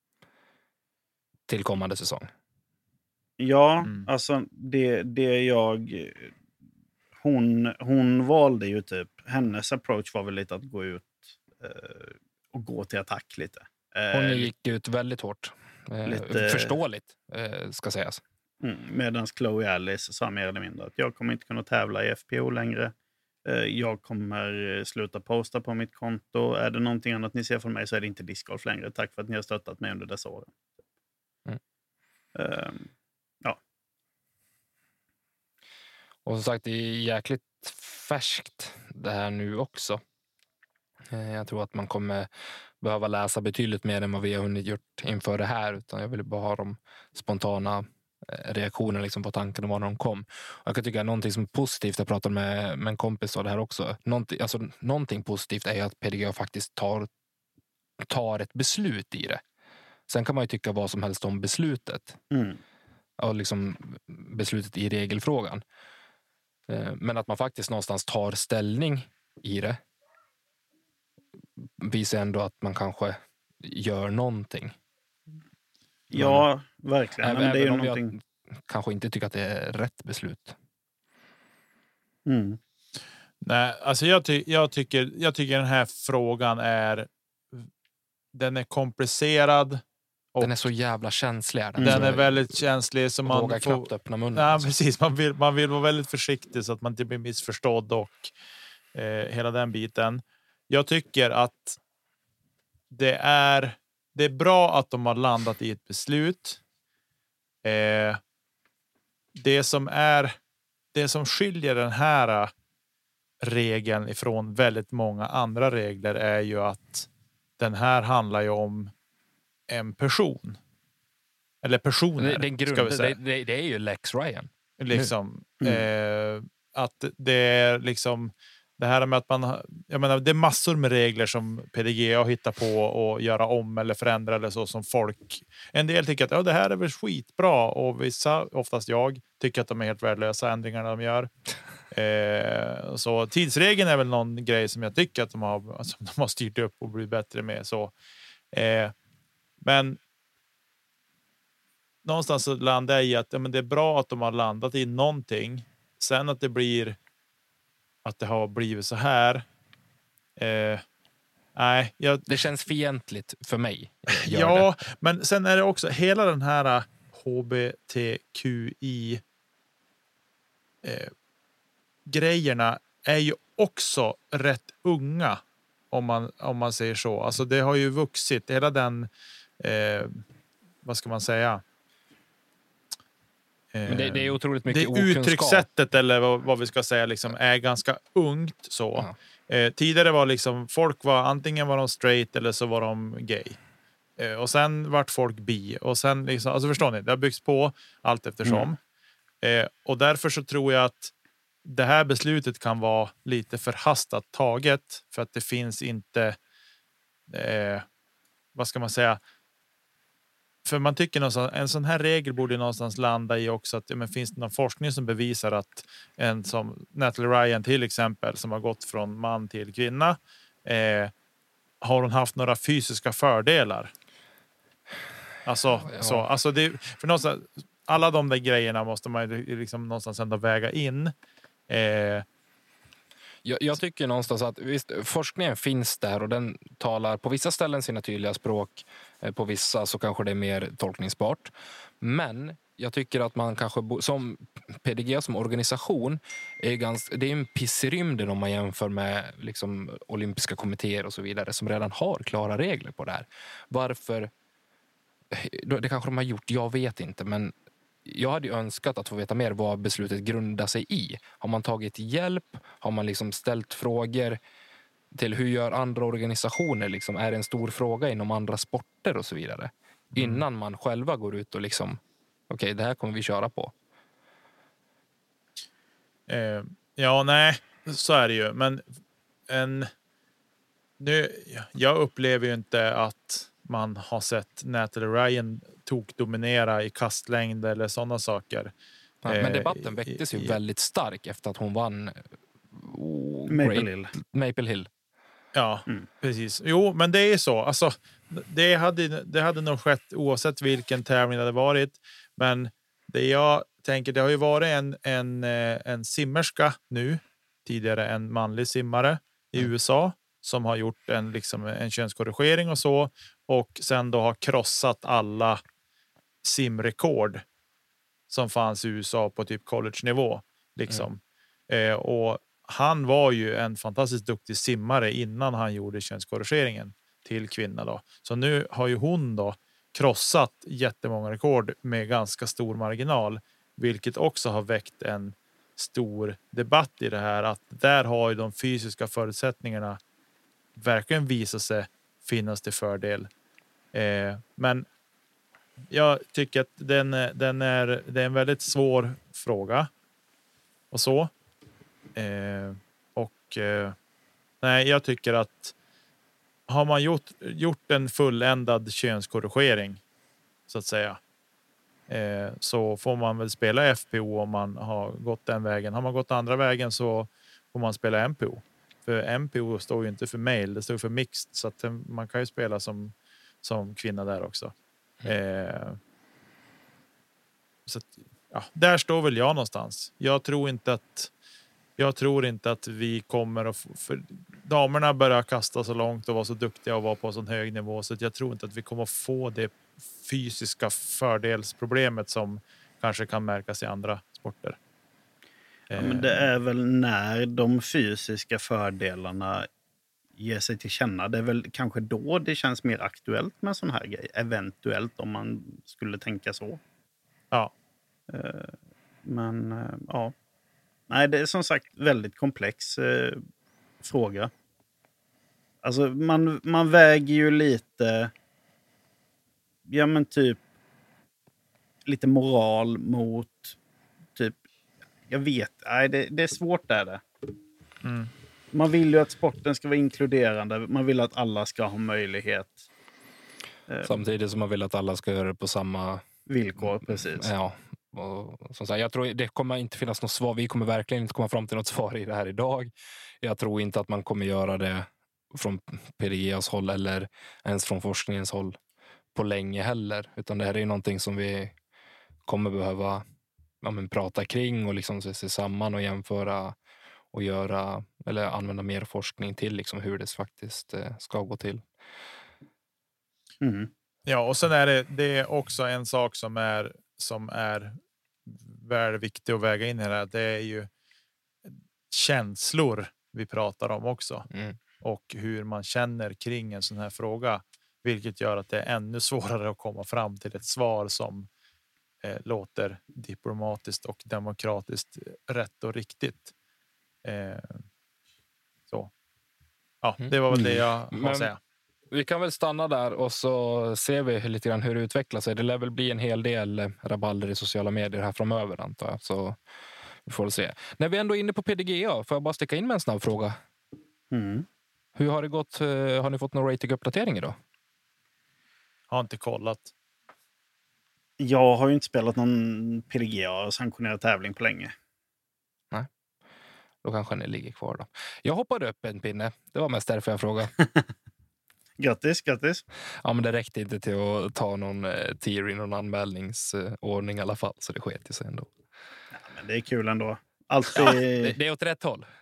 till kommande säsong? Ja, Mm. alltså det, det jag... Hon, hon valde ju typ... Hennes approach var väl lite att gå ut eh, och gå till attack lite. Eh, Hon gick ut väldigt hårt. Eh, lite, förståeligt, eh, ska sägas. Mm, Medan Chloe Alice sa mer eller mindre att jag kommer inte kunna tävla i F P O längre. Eh, jag kommer sluta posta på mitt konto. Är det någonting annat ni ser från mig så är det inte discgolf längre. Tack för att ni har stöttat mig under dessa åren. Mm. Eh, Och som sagt, det är jäkligt färskt det här nu också. Jag tror att man kommer behöva läsa betydligt mer än vad vi har hunnit gjort inför det här. Utan jag vill bara ha de spontana reaktionerna liksom på tanken om var de kom. Och jag kan tycka att någonting som är positivt, jag pratade med, med en kompis av det här också. Någonting, alltså, någonting positivt är att P D G A faktiskt tar, tar ett beslut i det. Sen kan man ju tycka vad som helst om beslutet. mm. Och liksom beslutet i regelfrågan. Men att man faktiskt någonstans tar ställning i det visar ändå att man kanske gör någonting. Ja, verkligen. Även, Men det är ju om någonting... jag kanske inte tycker att det är rätt beslut. Mm. Nej, alltså jag, ty- jag, tycker, jag tycker den här frågan är den är komplicerad. Och den är så jävla känslig. Är den den så är väldigt känslig. Så man vågar får, knappt öppna munnen. nej, alltså. precis. Man vill, man vill vara väldigt försiktig så att man inte blir missförstådd och eh, hela den biten. Jag tycker att det är, det är bra att de har landat i ett beslut. Eh, det som är det som skiljer den här regeln ifrån väldigt många andra regler är ju att den här handlar ju om en person. Eller personer, det, det, ska vi säga. det, det, det är ju Lex Ryan. Liksom, Mm. eh, att det är liksom det här med att man, jag menar, det är massor med regler som P D G A hittar på och göra om eller förändra eller så som folk. En del tycker att ja, det här är väl skitbra och vissa, oftast jag, tycker att de är helt värdelösa ändringarna de gör. Eh, så tidsregeln är väl någon grej som jag tycker att de har, alltså, de har styrt upp och blivit bättre med. Så, eh, men någonstans så landar jag i att ja, men det är bra att de har landat i någonting. Sen att det blir att det har blivit så här. Eh, nej, jag, Det känns fientligt för mig. Gör ja, det. men sen är det också hela den här H B T Q I eh, grejerna är ju också rätt unga om man om man säger så. Alltså det har ju vuxit hela den eh, vad ska man säga? Men det, det är otroligt mycket det okunskap. uttryckssättet eller vad, vad vi ska säga liksom är ganska ungt så. Ja. Eh, tidigare var liksom folk var antingen var de straight eller så var de gay. Eh, och sen vart folk bi och sen liksom, alltså förstår ni, det har byggts på allt eftersom. Mm. Eh, och därför så tror jag att det här beslutet kan vara lite förhastat taget för att det finns inte eh, vad ska man säga? För man tycker någonstans, en sån här regel borde någonstans landa i också att ja, men finns det någon forskning som bevisar att en som Natalie Ryan till exempel som har gått från man till kvinna eh, har hon haft några fysiska fördelar? Alltså, ja. så, alltså det, för någonstans, alla de där grejerna måste man liksom någonstans ändå väga in. Eh, Jag, jag tycker någonstans att visst, forskningen finns där och den talar på vissa ställen sina tydliga språk. På vissa så kanske det är mer tolkningsbart. Men jag tycker att man kanske som P D G A som organisation är ganska, det är en piss i rymden om man jämför med liksom olympiska kommittéer och så vidare som redan har klara regler på det här. Varför det kanske de har gjort, jag vet inte, men jag hade ju önskat att få veta mer vad beslutet grundar sig i. Har man tagit hjälp? Har man liksom ställt frågor till hur gör andra organisationer? Liksom, är det en stor fråga inom andra sporter och så vidare? Mm. Innan man själva går ut och liksom, okej, okay, det här kommer vi köra på. Eh, ja, nej, så är det ju. Men en, nu, jag upplever ju inte att man har sett Natalie Ryan tog dominera i kastlängd eller sådana saker. Ja, men debatten väcktes ju i, väldigt stark efter att hon vann oh, Maple Hill. Maple Hill. Ja, mm. precis. Jo, men det är så. Alltså, det hade, det hade nog skett oavsett vilken tävling det hade varit. Men det jag tänker, det har ju varit en, en, en simmerska nu, tidigare en manlig simmare i mm. U S A som har gjort en, liksom, en könskorrigering och så. Och sen då har krossat alla simrekord som fanns i U S A på typ college-nivå. Liksom. Mm. Eh, och han var ju en fantastiskt duktig simmare innan han gjorde könskorrigeringen till kvinna då. Så nu har ju hon då krossat jättemånga rekord med ganska stor marginal. Vilket också har väckt en stor debatt i det här. Att där har ju de fysiska förutsättningarna verkligen visat sig finnas till fördel. Eh, men jag tycker att den, den är, det är en väldigt svår fråga. Och så. Eh, och eh, nej, jag tycker att har man gjort, gjort en fulländad könskorrigering så att säga, eh, så får man väl spela F P O om man har gått den vägen. Har man gått andra vägen så får man spela M P O. För M P O står ju inte för male, det står för mixed, så att man kan ju spela som, som kvinna där också. Eh, så att, ja, där står väl jag någonstans. Jag tror inte att jag tror inte att vi kommer att få, för damerna börjar kasta så långt och vara så duktiga och vara på så hög nivå, så att jag tror inte att vi kommer att få det fysiska fördelsproblemet som kanske kan märkas i andra sporter. Ja, men det är väl när de fysiska fördelarna ger sig till känna. Det är väl kanske då det känns mer aktuellt med sån här grej. Eventuellt, om man skulle tänka så. Ja. Men, ja. Nej, det är som sagt väldigt komplex eh, fråga. Alltså, man, man väger ju lite... Ja, men typ... Lite moral mot... Typ... Jag vet. Nej, det, det är svårt där det. Mm. Man vill ju att sporten ska vara inkluderande. Man vill att alla ska ha möjlighet. Samtidigt som man vill att alla ska göra det på samma villkor, precis. Ja. Och som sagt, jag tror det kommer inte finnas något svar. Vi kommer verkligen inte komma fram till något svar i det här idag. Jag tror inte att man kommer göra det från P D G A:s håll eller ens från forskningens håll på länge heller. Utan det här är någonting som vi kommer behöva ja, men, prata kring och liksom se samman och jämföra och göra eller använda mer forskning till liksom hur det faktiskt eh, ska gå till. Mm. Ja, och sen är det, det är också en sak som är som är väldigt viktig att väga in i det här. Det är ju känslor vi pratar om också. Mm. Och hur man känner kring en sån här fråga. Vilket gör att det är ännu svårare att komma fram till ett svar som eh, låter diplomatiskt och demokratiskt rätt och riktigt. Eh, så. Ja, det var väl det jag har Men... att säga. Vi kan väl stanna där och så ser vi lite grann hur det utvecklar sig. Det lär väl bli en hel del rabalder i sociala medier här framöver, antar jag. Så vi får se. När vi ändå är inne på P D G A, får jag bara sticka in med en snabb fråga? Mm. Hur har det gått? Har ni fått någon rating-uppdatering idag? Har inte kollat. Jag har ju inte spelat någon P D G A sanktionerad tävling på länge. Nej. Då kanske ni ligger kvar då. Jag hoppade upp en pinne. Det var mest därför jag frågade. Grattis, grattis. Ja, men det räckte inte till att ta någon eh, tier i någon anmälningsordning i alla fall. Så det sket ju sig ändå. Ja, men det är kul ändå. Alltid... Ja, det, det är åt rätt håll.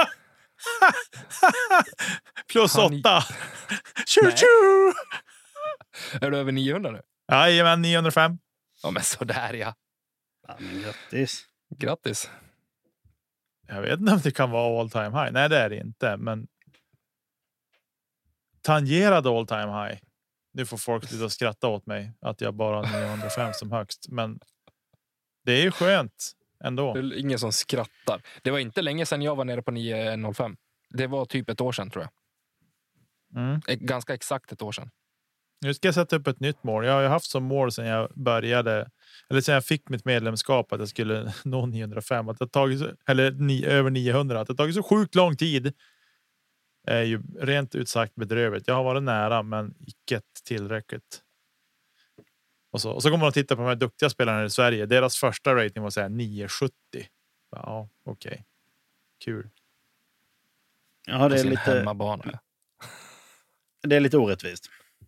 Plus Han... åtta. Tju, tju! Är du över niohundra nu? Jajamän, niohundrafem. Ja, men sådär ja. Ja, men grattis. Grattis. Jag vet inte om det kan vara all time high. Nej, det är det inte. Men tangerade all time high. Nu får folk sluta skratta åt mig att jag bara har niohundrafem som högst. Men det är ju skönt ändå. Det är ingen som skrattar. Det var inte länge sedan jag var nere på nio noll fem. Det var typ ett år sedan tror jag. Mm. Ganska exakt ett år sedan. Nu ska jag sätta upp ett nytt mål. Jag har ju haft som mål sedan jag började, eller sedan jag fick mitt medlemskap, att jag skulle nå niohundrafem. Att det tagit så, eller ni, över niohundra. Att det tagit så sjukt lång tid är ju rent ut sagt bedrövligt. Jag har varit nära, men icke tillräckligt. Och så, och så kommer man att titta på de här duktiga spelarna i Sverige. Deras första rating var så här nio sjuttio. Ja, okej. Okay. Kul. Ja, det är lite... hemmabana. Det är lite orättvist.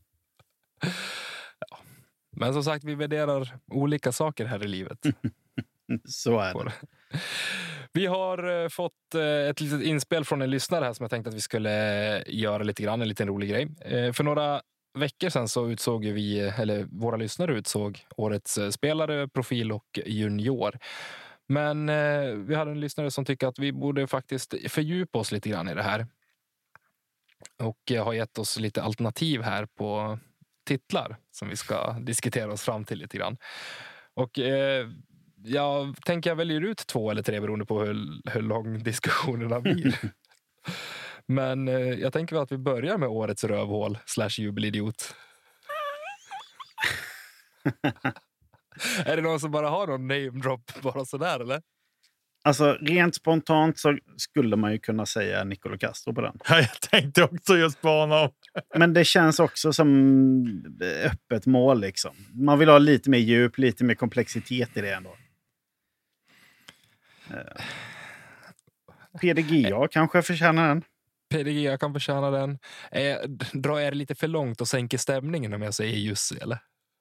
Ja. Men som sagt, vi värderar olika saker här i livet. Så är det. Vi har fått ett litet inspel från en lyssnare här som jag tänkte att vi skulle göra lite grann, en liten rolig grej. För några veckor sedan så utsåg vi, eller våra lyssnare utsåg årets spelare, profil och junior. Men vi hade en lyssnare som tycker att vi borde faktiskt fördjupa oss lite grann i det här. Och har gett oss lite alternativ här på titlar som vi ska diskutera oss fram till lite grann. Och eh, jag tänker jag väljer ut två eller tre beroende på hur, hur lång diskussionerna blir. Men eh, jag tänker att vi börjar med årets rövhål slash jubelidiot. Är det någon som bara har någon name drop bara sådär eller? Alltså rent spontant så skulle man ju kunna säga Nicolo Castro på den. Ja, jag tänkte också just på honom. Men det känns också som öppet mål liksom. Man vill ha lite mer djup, lite mer komplexitet i det ändå. P D G A kanske förtjänar den. P D G A kan förtjäna den. Eh, drar jag det lite för långt och sänker stämningen om jag säger Jussi eller?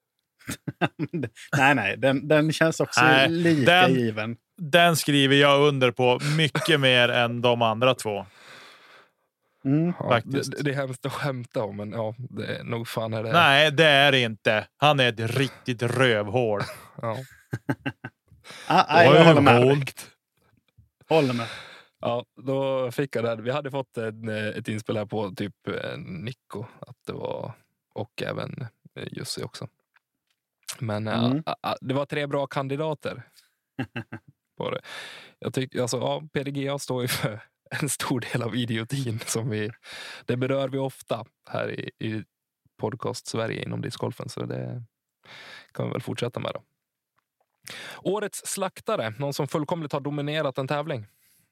nej, nej. Den, den känns också nej, lika den, given. Den skriver jag under på mycket mer än de andra två. Mm. Ja, det, det är hemskt att skämta om, men ja, det är nog fan är det. Nej, det är det inte. Han är ett riktigt rövhål. Ja. ah, nej, jag håller med. Håller med. Ja, då fick jag det. Vi hade fått en, ett inspel här på typ Nico, att det var, och även Jussi också. Men mm. ja, det var tre bra kandidater på det. Jag tycker alltså ja, P D G A står ju för en stor del av idiotin som vi, det berör vi ofta här i, i podcast Sverige inom discgolfen, så det kan vi väl fortsätta med då. Årets slaktare, någon som fullkomligt har dominerat en tävling.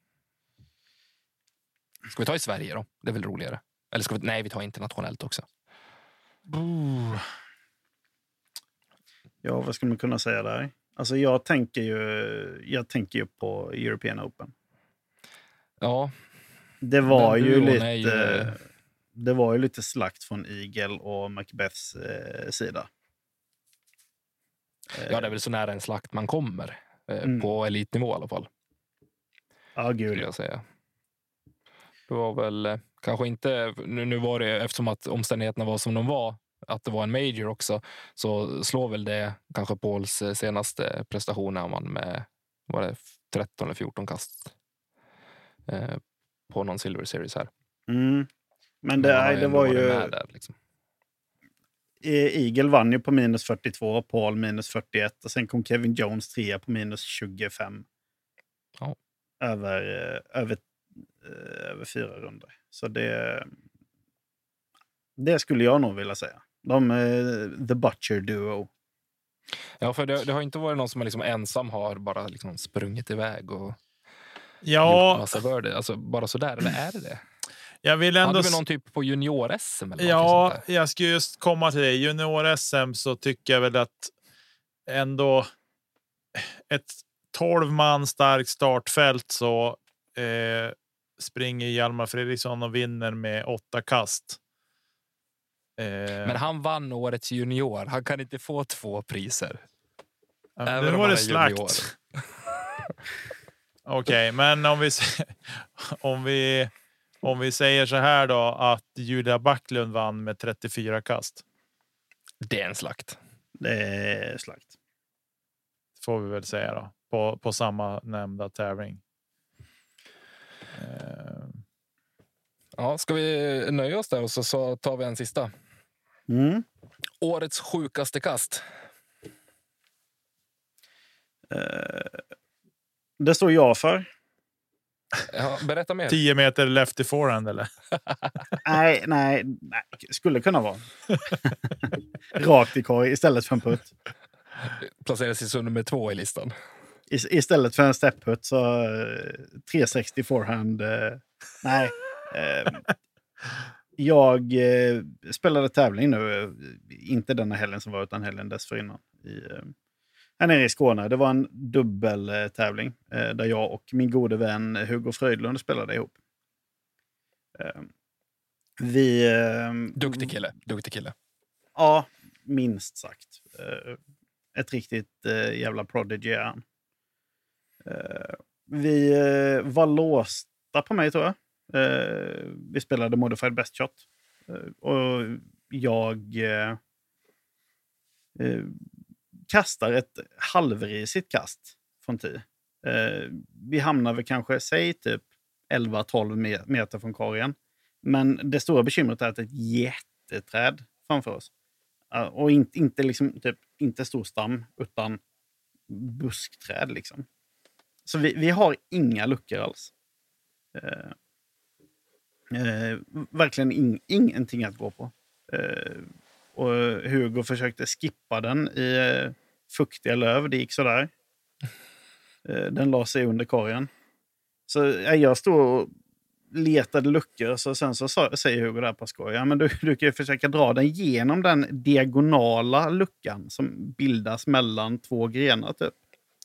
Ska vi ta i Sverige då? Det är väl roligare. Eller ska vi, nej, vi tar internationellt också. Uh. Ja, vad ska man kunna säga där? Alltså jag tänker ju jag tänker ju på European Open. Ja. Det var ju lite ju... det var ju lite slakt från Eagle och Macbeths eh, sida. Ja, det är väl så nära en slakt man kommer eh, mm. på elitnivå i alla fall. Ja, gud. Jag säga. Det var väl eh, kanske inte nu, nu var det eftersom att omständigheterna var som de var, att det var en major också, så slår väl det kanske Pauls senaste prestation när man med var det tretton eller fjorton kast eh, på någon Silver Series här. Mm. Men det, är, det var ju där, liksom. Eagle vann ju på minus fyrtiotvå, Paul minus fyrtioett och sen kom Kevin Jones trea på minus tjugofem. Ja. Över, över, över fyra runder. Så det det skulle jag nog vilja säga. De är the Butcher Duo. Ja, för det, det har inte varit någon som är liksom ensam har bara liksom sprungit iväg och ja. gjort massa börde. Alltså bara så där, eller är det det? Jag vill ändå... Hade vi någon typ på junior-S M? Eller ja, jag ska just komma till det. Junior-S M så tycker jag väl att ändå ett tolv man starkt startfält så eh, springer Hjalmar Fredriksson och vinner med åtta kast. Eh, Men han vann årets junior. Han kan inte få två priser. Ja, det var det slakt. Okej, okay, men om vi om vi om vi säger så här då att Julia Backlund vann med trettiofyra kast. Det är en slakt. Det är slakt. Får vi väl säga då på på samma nämnda tävling. Uh... Ja, ska vi nöja oss där och så, så tar vi en sista. Mm. Årets sjukaste kast. Uh, det står jag för. Ja, berätta mer. tio meter left forehand eller? nej, nej, nej. Skulle kunna vara. Rakt i korg istället för en putt. Placeras i som nummer två i listan. I, istället för en step-putt så uh, tre sextio forehand. Uh, nej. Uh, jag uh, spelade tävling nu. Uh, inte denna helgen som var utan helgen dessförinnan. I, uh, här nere i Skåne. Det var en dubbeltävling uh, där jag och min gode vän Hugo Fröjdlund spelade ihop. Uh, vi... Uh, duktig kille. Duktig kille. Ja, minst sagt. Uh, ett riktigt uh, jävla prodigy är han. Uh, vi uh, var låsta på mig tror jag. Uh, vi spelade Modified Best Shot. Uh, och jag uh, uh, kastar ett halvrisigt kast från tio. Uh, vi hamnar väl kanske, säg typ elva tolv meter från korgen. Men det stora bekymret är att det är ett jätteträd framför oss. Uh, och inte, inte, liksom, typ, inte stor stam, utan buskträd liksom. Så vi, vi har inga luckor alls. Uh, uh, verkligen in, ingenting att gå på. Uh, och Hugo försökte skippa den i uh, fuktiga löv. Det gick sådär. Uh, den la sig under korgen. Så uh, jag stod och letade luckor. Så sen så sa, säger Hugo där på skoj. Ja, men du, du kan ju försöka dra den genom den diagonala luckan som bildas mellan två grenar typ.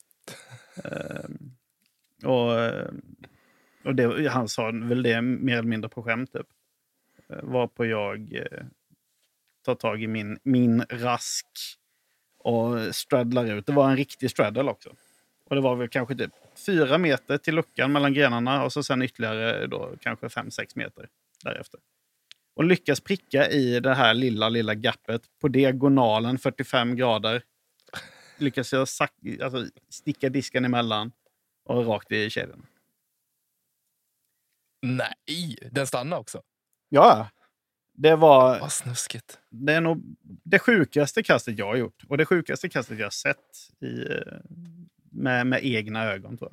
Uh, Och, och det, han sa väl det mer eller mindre på skämt typ. Varpå jag eh, tar tag i min, min rask och straddlar ut. Det var en riktig straddle också. Och det var väl kanske typ fyra meter till luckan mellan grenarna och så sen ytterligare då kanske fem sex meter därefter. Och lyckas pricka i det här lilla, lilla gappet på diagonalen fyrtiofem grader. Lyckas jag sack, alltså, sticka disken emellan. Och rakt i kedjan. Nej, den stannade också. Ja, det var... Vad snuskigt. Det är nog det sjukaste kastet jag har gjort. Och det sjukaste kastet jag har sett i, med, med egna ögon, tror jag.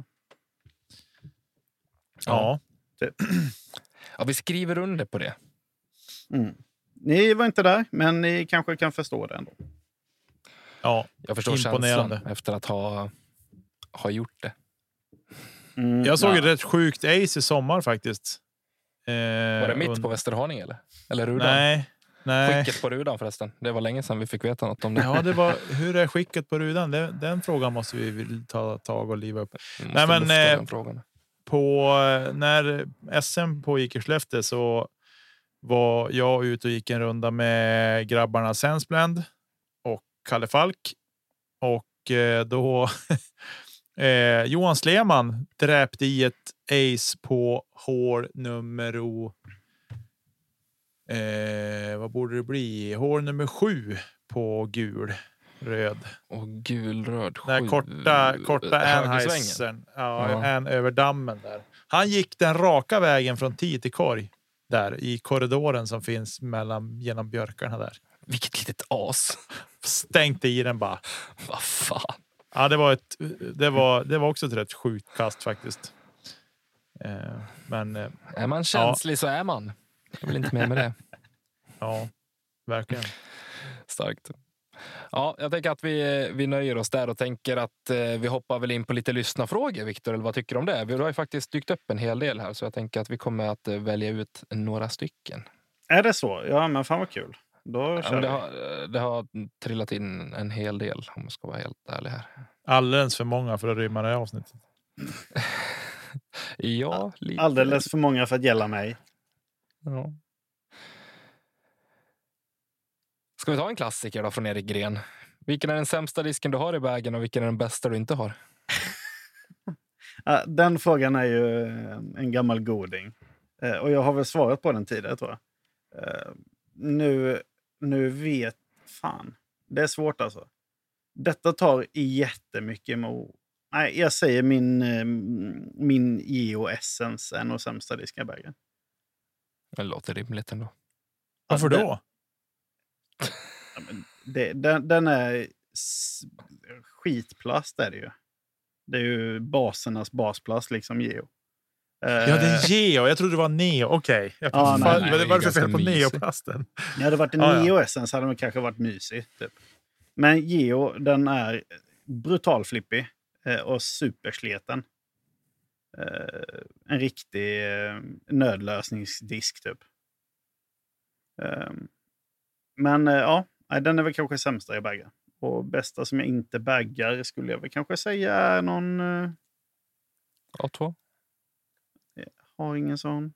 Ja. Typ. Ja, vi skriver under på det. Mm. Ni var inte där, men ni kanske kan förstå det ändå. Ja, jag förstår imponerande. Känslan efter att ha, ha gjort det. Mm, jag såg ja. ett rätt sjukt ace i sommar faktiskt. Eh, var det mitt und- på Västerhaninge eller? Eller Rudan? Nej, nej. Skicket på Rudan förresten. Det var länge sedan vi fick veta något om det. Ja, det var, hur är skicket på Rudan? Den, den frågan måste vi ta tag och liva upp. Vi Nej, men lufta eh, den frågan. på, när S M pågick i Skellefteå så var jag ute och gick en runda med grabbarna Sensblend och Kalle Falk. Och eh, då eh, Johan Sleman dräpte i ett ace på hål nummer eh, vad borde det bli? Hål nummer sju på gul röd. Och gulröd. Den här korta, korta Högersvängen. Anheisern. Ja, Ja. en över dammen där. Han gick den raka vägen från tio till korg. Där i korridoren som finns mellan, genom björkarna där. Vilket litet as. Stänkte i den bara. Vad fan. Ja, det var ett, det var, det var också ett rätt sjukt kast faktiskt. Eh, men eh, Är man känslig ja. så är man. Jag vill inte med med det. Ja, verkligen. Starkt. Ja, jag tänker att vi, vi nöjer oss där och tänker att eh, vi hoppar väl in på lite lyssnarfrågor, Viktor, eller vad tycker du om det? Vi har ju faktiskt dykt upp en hel del här, så jag tänker att vi kommer att eh, välja ut några stycken. Är det så? Ja, men fan vad kul. Då Ja, kör men det, vi. har, det har trillat in en hel del, om man ska vara helt ärlig här. Alldeles för många för att rymma det här avsnittet. Ja, lite. Alldeles för många för att gälla mig. Ja. Ska vi ta en klassiker då från Erik Gren? Vilken är den sämsta disken du har i bagen och vilken är den bästa du inte har? Ja, den frågan är ju en gammal goding. Eh, och jag har väl svarat på den tidigare, tror jag. Eh, nu, nu vet fan. Det är svårt alltså. Detta tar jättemycket emot. Nej, jag säger min, eh, min Geo Essence är nog sämsta disken i bagen. Det låter rimligt ändå. Varför Ja, då? Ja, men det, den, den är s- skitplast är det ju. Det är ju basernas basplast, liksom Geo. Ja, det är Geo. Jag trodde det var Neo. Okej. Okay. Ja, nej, nej, Vad är det för fel på mysig. Neoplasten? Ja, hade det varit en Ah, ja. Neo S så hade det kanske varit mysigt. Typ. Men Geo, den är brutal flippig eh, och supersleten. Eh, en riktig eh, nödlösningsdisk typ. Eh, men eh, ja, nej, den är väl kanske sämsta jag baggar. Och bästa som jag inte baggar skulle jag väl kanske säga är någon... Eh, A två. har ingen sån.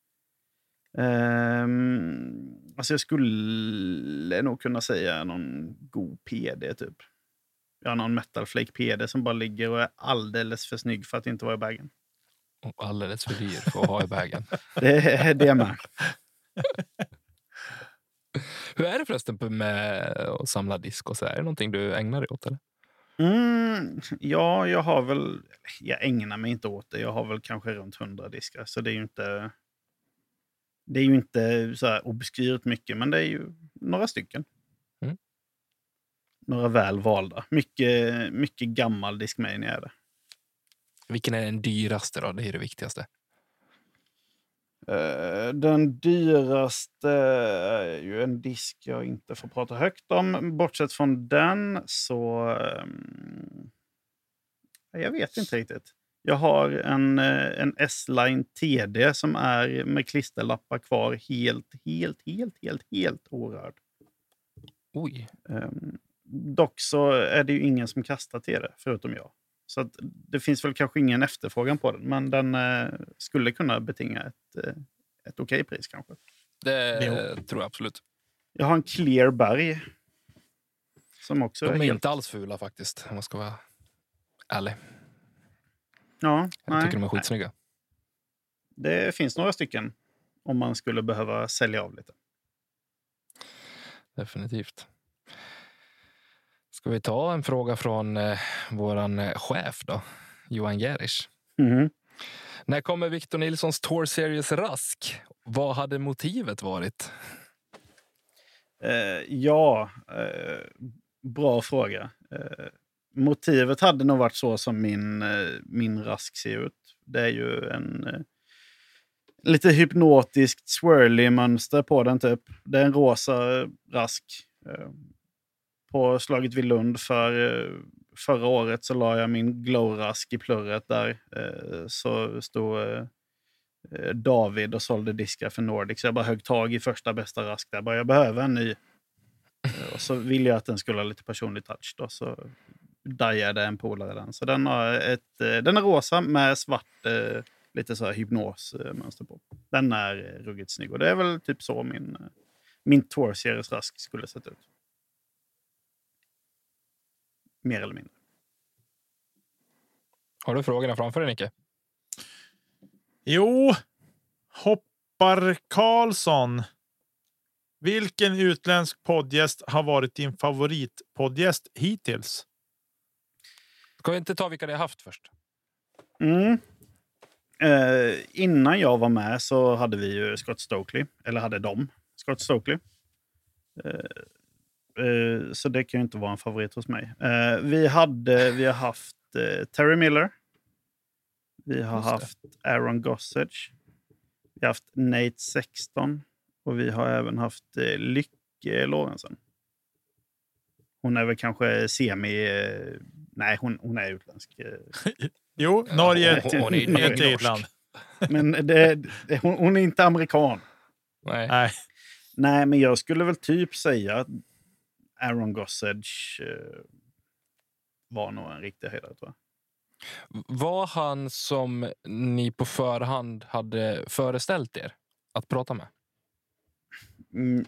Um, alltså jag skulle nog kunna säga någon god P D typ. Jag har någon Metal Flake P D som bara ligger och är alldeles för snygg för att inte vara i bagen. Och alldeles för dyr för att ha i bagen. Det är det med. Hur är det förresten med att samla disk och så? Är det någonting du ägnar dig åt eller? Mm, ja, jag har väl... Jag ägnar mig inte åt det. Jag har väl kanske runt hundra diskar. Så det är ju inte... Det är ju inte så här obskyrt mycket, men det är ju några stycken. Mm. Några väl valda. Mycket, mycket gammal Discmania är det. Vilken är den dyraste då? Det är det viktigaste. Uh, den dyraste är ju en disk jag inte får prata högt om. Bortsett från den så... Um, jag vet inte riktigt. Jag har en, en S-Line T D som är med klisterlappar kvar helt, helt, helt, helt, helt orörd. Oj. Um, dock så är det ju ingen som kastar T D förutom jag. Så att det finns väl kanske ingen efterfrågan på den. Men den uh, skulle kunna betinga ett, uh, ett okej pris kanske. Det jo. tror jag absolut. Jag har en Clear Berg. Som också De är är helt... inte alls fula faktiskt, om man ska vara ärlig. Ja, Jag nej. tycker de är skitsnygga. Det finns några stycken om man skulle behöva sälja av lite. Definitivt. Ska vi ta en fråga från eh, våran eh, chef då, Johan Gerisch. Mm. När kommer Victor Nilssons Tour Series Rask? Vad hade motivet varit? Eh, ja, eh, bra fråga. Eh, motivet hade nog varit så som min, eh, min Rask ser ut. Det är ju en eh, lite hypnotiskt swirly mönster på den typ. Det är en rosa Rask. Eh, på slaget vid Lund för eh, förra året så la jag min Glow-Rask i plurret där. Eh, så stod eh, David och sålde diskar för Nordic. Så jag bara högg tag i första bästa Rask där. Bara, jag behöver en ny. Eh, och så ville jag att den skulle ha lite personlig touch då. Så dajade en polare den. Så den, har ett, eh, den är rosa med svart eh, lite så här hypnosmönster på. Den är eh, ruggigt snygg. Och det är väl typ så min, eh, min Tour Series Rask skulle sett ut. Mer eller mindre. Har du frågorna framför dig, Nicke? Jo, Hoppar Karlsson. Vilken utländsk poddgäst har varit din favoritpoddgäst hittills? Ska vi inte ta vilka det har haft först? Mm. Eh, innan jag var med så hade vi ju Scott Stokely. Eller hade de Scott Stokely. Eh, eh, så det kan ju inte vara en favorit hos mig. Eh, vi, hade, vi har haft eh, Terry Miller. Vi har haft Aaron Gossage. Vi har haft Nate Sexton. Och vi har även haft eh, Lycke Lorentzen. Hon är väl kanske semi... Eh, nej, hon, hon är utländsk. Jo, Norge Ja, hon- hon är- hon är är ett eget norsk. land. Men det, det, hon, hon är inte amerikan. Nej. Nej. Nej, men jag skulle väl typ säga att Aaron Gossage eh, var nog en riktig höjdare, tror jag. Var han som ni på förhand hade föreställt er att prata med? Mm,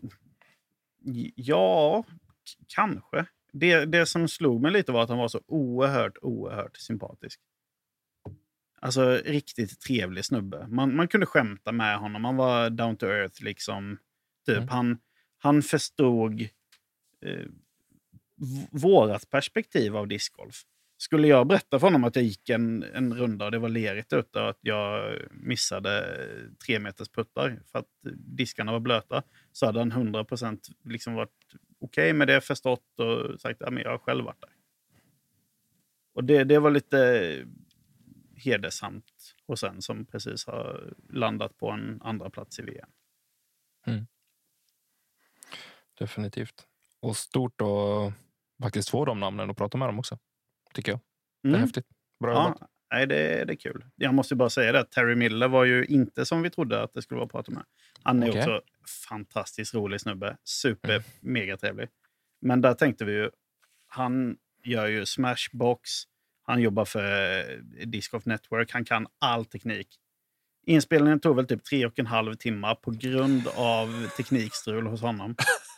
ja, k- kanske. Det, det som slog mig lite var att han var så oerhört, oerhört sympatisk. Alltså riktigt trevlig snubbe. Man, man kunde skämta med honom. Han var down to earth liksom. Typ. Mm. Han, han förstod eh, v- vårat perspektiv av discgolf. Skulle jag berätta för honom att jag gick en, en runda och det var lerigt ute och att jag missade tre meters puttar för att diskarna var blöta, så hade han hundra procent liksom varit okej okej okay med det, förstått och sagt att ja, jag har själv varit där. Och det, det var lite hedersamt och sen som precis har landat på en andra plats i V M. Mm. Definitivt. Och stort att faktiskt få de namnen och prata med dem också, tycker jag. Det är mm. häftigt. Bra ja, jobbat. Nej, det, det är kul. Jag måste bara säga det att Terry Miller var ju inte som vi trodde att det skulle vara att prata med. Han är okay. också fantastiskt rolig snubbe. Super, mm. mega trevlig. Men där tänkte vi ju, han gör ju Smashbox. Han jobbar för Disc Golf Network. Han kan all teknik. Inspelningen tog väl typ tre och en halv timme på grund av teknikstrul hos honom.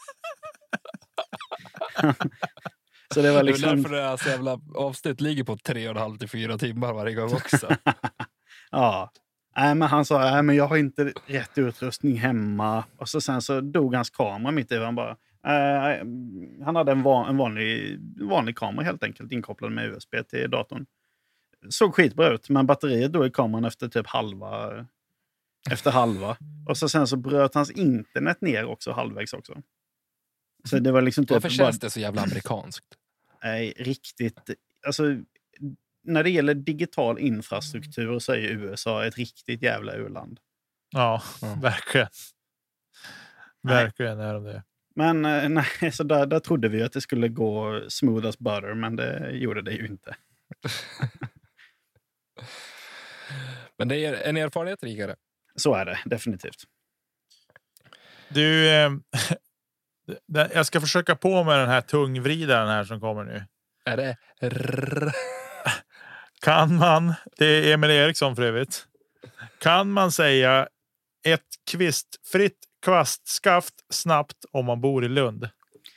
Så det var liksom... Det är därför det här så jävla avsnitt ligger på tre och en halv till fyra timmar varje gång också. Ja. Nej, men han sa, nej, men jag har inte rätt utrustning hemma. Och så sen så dog hans kamera mitt i. Han bara, äh, han hade en, van, en vanlig, vanlig kamera helt enkelt inkopplad med U S B till datorn. Såg skitbra ut, men batteriet dog i kameran efter typ halva. Efter halva. Och så sen så bröt hans internet ner också halvvägs också. Så det var liksom typ Varför känns bara, det så jävla amerikanskt? Nej, riktigt. Alltså, när det gäller digital infrastruktur så är U S A ett riktigt jävla u-land. Ja, mm. verkligen. Verkligen är de det. Men nej, så där, där trodde vi att det skulle gå smooth as butter, men det gjorde det ju inte. Men det är en erfarenhet rikare. Så är det, definitivt. Du, eh, jag ska försöka på med den här tungvridaren här som kommer nu. Är det? Kan man, det är Emil Eriksson för övrigt. Kan man säga ett kvistfritt kvastskaft snabbt om man bor i Lund?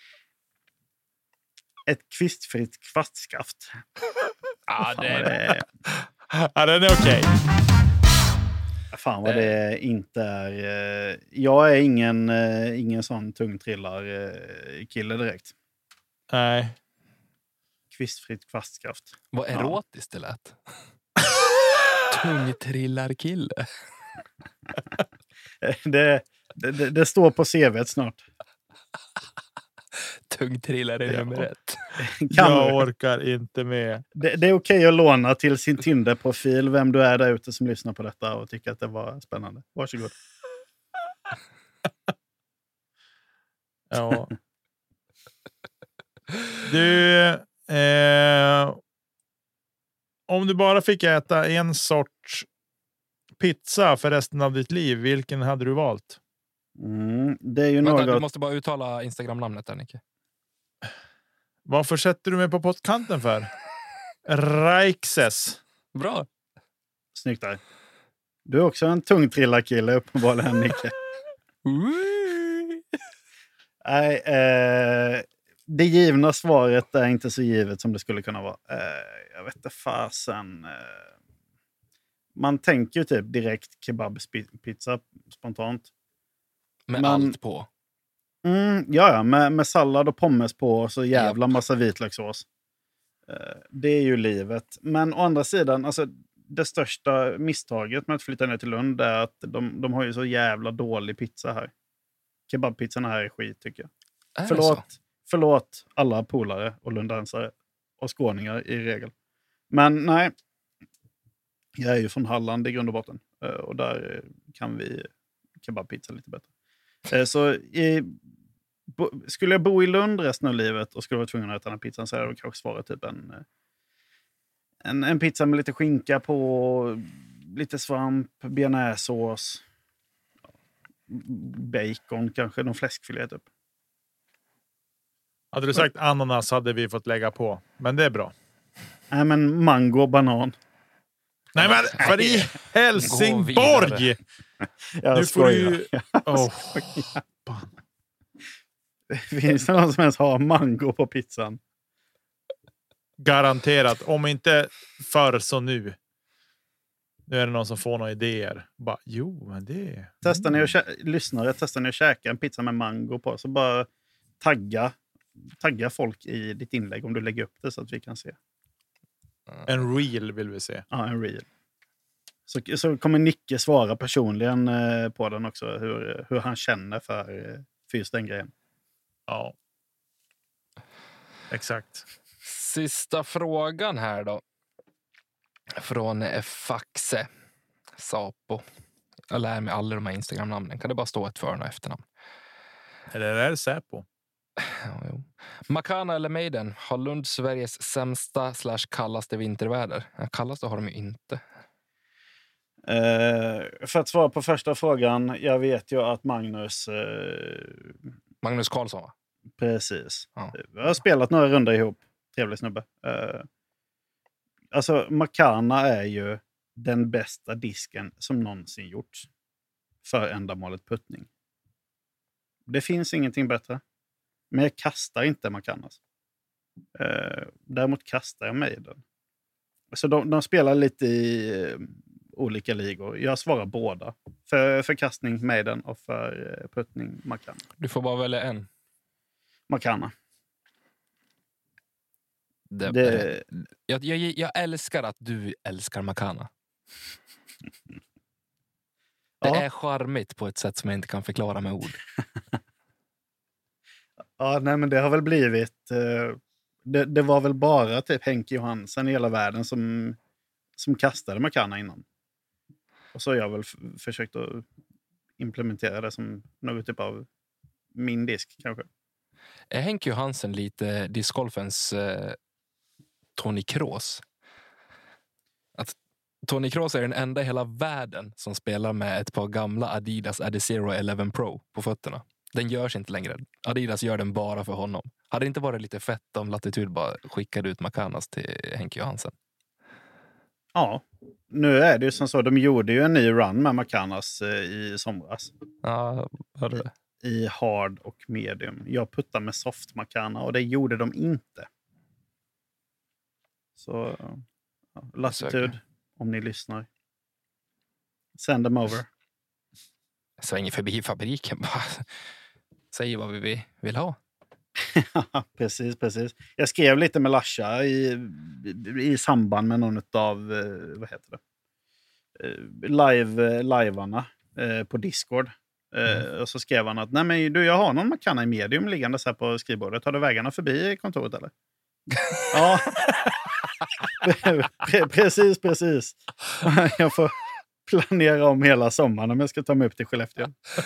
Ett kvistfritt kvastskaft. Ja, det är det. Ja, den är okej. Okay. Fan vad det inte är. Jag är ingen, ingen sån tungtrillar-kille direkt. Nej. Kvistfritt kvastskaft. Vad erotiskt ja. Det lät. Tungtrillar-kille. det, det, det står på C V:t snart. Tungtrillare är nummer ett. Jag orkar inte med. Det, det är okej att låna till sin Tinder-profil vem du är där ute som lyssnar på detta och tycker att det var spännande. Varsågod. Ja. Du, eh, om du bara fick äta en sorts pizza för resten av ditt liv, vilken hade du valt? Mm, det är ju Vänta, något... Du måste bara uttala Instagram-namnet där, Nicke. Varför sätter du mig på pottkanten för? Raikses. Bra. Snyggt där. Du är också en tungtrillarkille uppenbarligen, Nicke. Nej, eh, det givna svaret är inte så givet som det skulle kunna vara. Eh, jag vet inte fasen. Eh, man tänker ju typ direkt kebabpizza spontant. Med Men, allt på. Mm, ja, ja med, med sallad och pommes på och så jävla yep. massa vitlökssås. Eh, det är ju livet. Men å andra sidan, alltså, det största misstaget med att flytta ner till Lund är att de, de har ju så jävla dålig pizza här. Kebabpizzan här är skit, tycker jag. Är förlåt, förlåt alla polare och lundensare och skåningar i regel. Men nej, jag är ju från Halland i grund och botten. Eh, och där kan vi kebabpizza lite bättre. Så i, bo, skulle jag bo i Lund resten av livet och skulle vara tvungen att äta den här pizzan så är det kanske svaret typ en, en, en pizza med lite skinka på, lite svamp, bearnaisesås, bacon, kanske någon fläskfilé typ. Hade du sagt ananas hade vi fått lägga på, men det är bra. Nej, men mango och banan. Nej, men för i Helsingborg! Nu får du ju... Oh. Finns det någon som ens har mango på pizzan? Garanterat. Om inte förr så nu. Nu är det någon som får några idéer. Bara, jo, men det... Testar ni att kä- lyssnare, testar ni att käka en pizza med mango på. Så bara tagga, tagga folk i ditt inlägg om du lägger upp det så att vi kan se. En reel vill vi se. Ja, en reel. Så, så kommer Nicke svara personligen eh, på den också. Hur, hur han känner för, för just den grejen. Ja. Exakt. Sista frågan här då. Från Faxe. Sapo. Jag lär mig alla de här Instagram-namnen. Kan det bara stå ett för- och efternamn? Eller är det Säpo? Ja, jo. Makana eller Maiden har Lund Sveriges sämsta slash kallaste vinterväder. Ja, kallaste har de ju inte. Uh, för att svara på första frågan, jag vet ju att Magnus... Uh, Magnus Karlsson, va? Precis. Ja. Vi har spelat några runder ihop. Trevlig snubbe. Uh, alltså, Makana är ju den bästa disken som någonsin gjorts för ändamålet puttning. Det finns ingenting bättre. Men jag kastar inte Makanas. Uh, däremot kastar jag Maiden. Så de, de spelar lite i uh, olika ligor. Jag svarar båda. För, för kastning Maiden och för uh, puttning Makana. Du får bara välja en. Makana. Det, Det... Jag, jag, jag älskar att du älskar Makana. Det Ja. är charmigt på ett sätt som jag inte kan förklara med ord. Ja, nej, men det har väl blivit... Uh, det, det var väl bara typ Henke Johansson i hela världen som, som kastade Makana innan. Och så har jag väl f- försökt att implementera det som något typ av min disk kanske. Är Henke Johansson lite discgolfens eh, Tony Kroos? Att Tony Kroos är den enda i hela världen som spelar med ett par gamla Adidas Adizero elva Pro på fötterna. Den görs inte längre. Adidas gör den bara för honom. Hade det inte varit lite fett om Latitude bara skickade ut Makanas till Henke Johansson? Ja, nu är det ju som så. De gjorde ju en ny run med Makanas eh, i somras. Ja, hörde det. I hard och medium. Jag puttar med soft Makana och det gjorde de inte. Så ja, Latitude, om ni lyssnar. Send them over. Svänger förbi fabriken bara. Säger vad vi vill ha. precis, precis. Jag skrev lite med Lasha i, i samband med någon av vad heter det? Live, livearna eh, på Discord. Eh, mm. Och så skrev han att nej men du, jag har någon Makana i medium liggande så här på skrivbordet. Tar du vägarna förbi kontoret eller? Ja. precis, precis. Jag får planera om hela sommaren om jag ska ta mig upp till Skellefteå.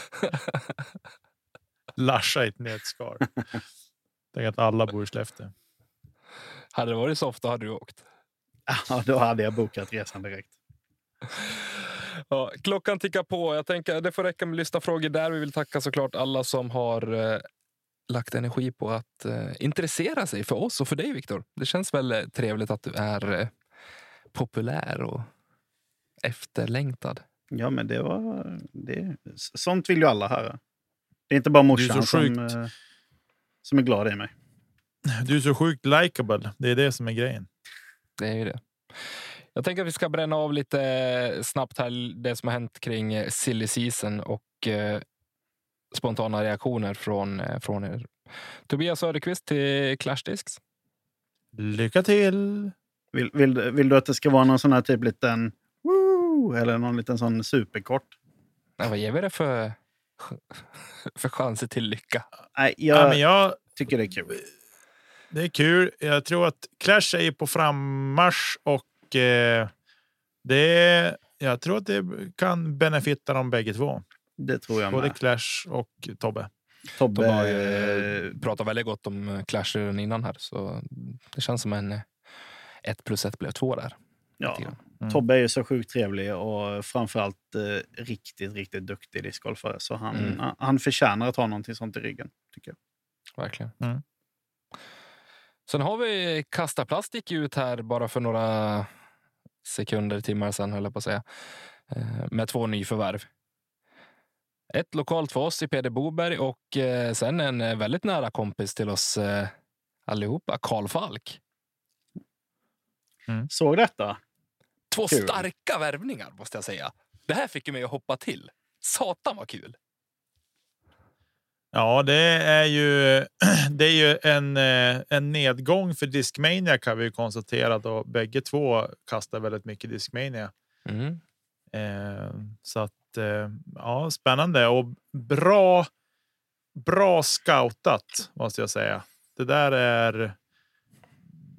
Lasha i ett nötskal. Tänk att alla bor i Skellefteå. Hade det varit så ofta hade du åkt. Ja, då hade jag bokat resan direkt. Ja, klockan tickar på. Jag tänker det får räcka med lyssnarfrågor där. Vi vill tacka såklart alla som har eh, lagt energi på att eh, intressera sig för oss och för dig, Viktor. Det känns väl trevligt att du är eh, populär och efterlängtad. Ja, men det var... Det, sånt vill ju alla höra. Det är inte bara morsan som, eh, som är glad i mig. Du är så sjukt likeable. Det är det som är grejen. Det är ju det. Jag tänker att vi ska bränna av lite snabbt här det som har hänt kring silly season och eh, spontana reaktioner från, eh, från er. Tobias Söderqvist till Clash Discs. Lycka till! Vill, vill, vill du att det ska vara någon sån här typ liten woo, eller någon liten sån superkort? Nej, vad ger vi det för, för chanser till lycka? Nej, jag, ja, men jag tycker det är kul. Det är kul. Jag tror att Clash är på frammarsch och eh, det, jag tror att det kan benefitta dem bägge två. Det tror jag Både med. Clash och Tobbe. Tobbe Tobbe har ju pratat väldigt gott om Clash redan innan här. Så det känns som en ett plus ett blev två där. Ja, mm. Tobbe är ju så sjukt trevlig och framförallt eh, riktigt, riktigt duktig discgolfare. Så han, mm. han, han förtjänar att ha någonting sånt i ryggen, tycker jag. Verkligen. Mm. Sen har vi Kasta Plast gick ut här bara för några sekunder, timmar sedan höll jag på att säga. Med två nyförvärv. Ett lokalt för oss i Peder Boberg och sen en väldigt nära kompis till oss allihopa, Karl Falk. Mm. Såg detta? Två kul. Starka värvningar måste jag säga. Det här fick ju mig att hoppa till. Satan vad kul. Ja, det är ju, det är ju en, en nedgång för Discmania kan vi konstatera då bägge två kastar väldigt mycket Discmania. Mm. Eh, så att eh, ja, spännande och bra bra scoutat måste jag säga. Det där är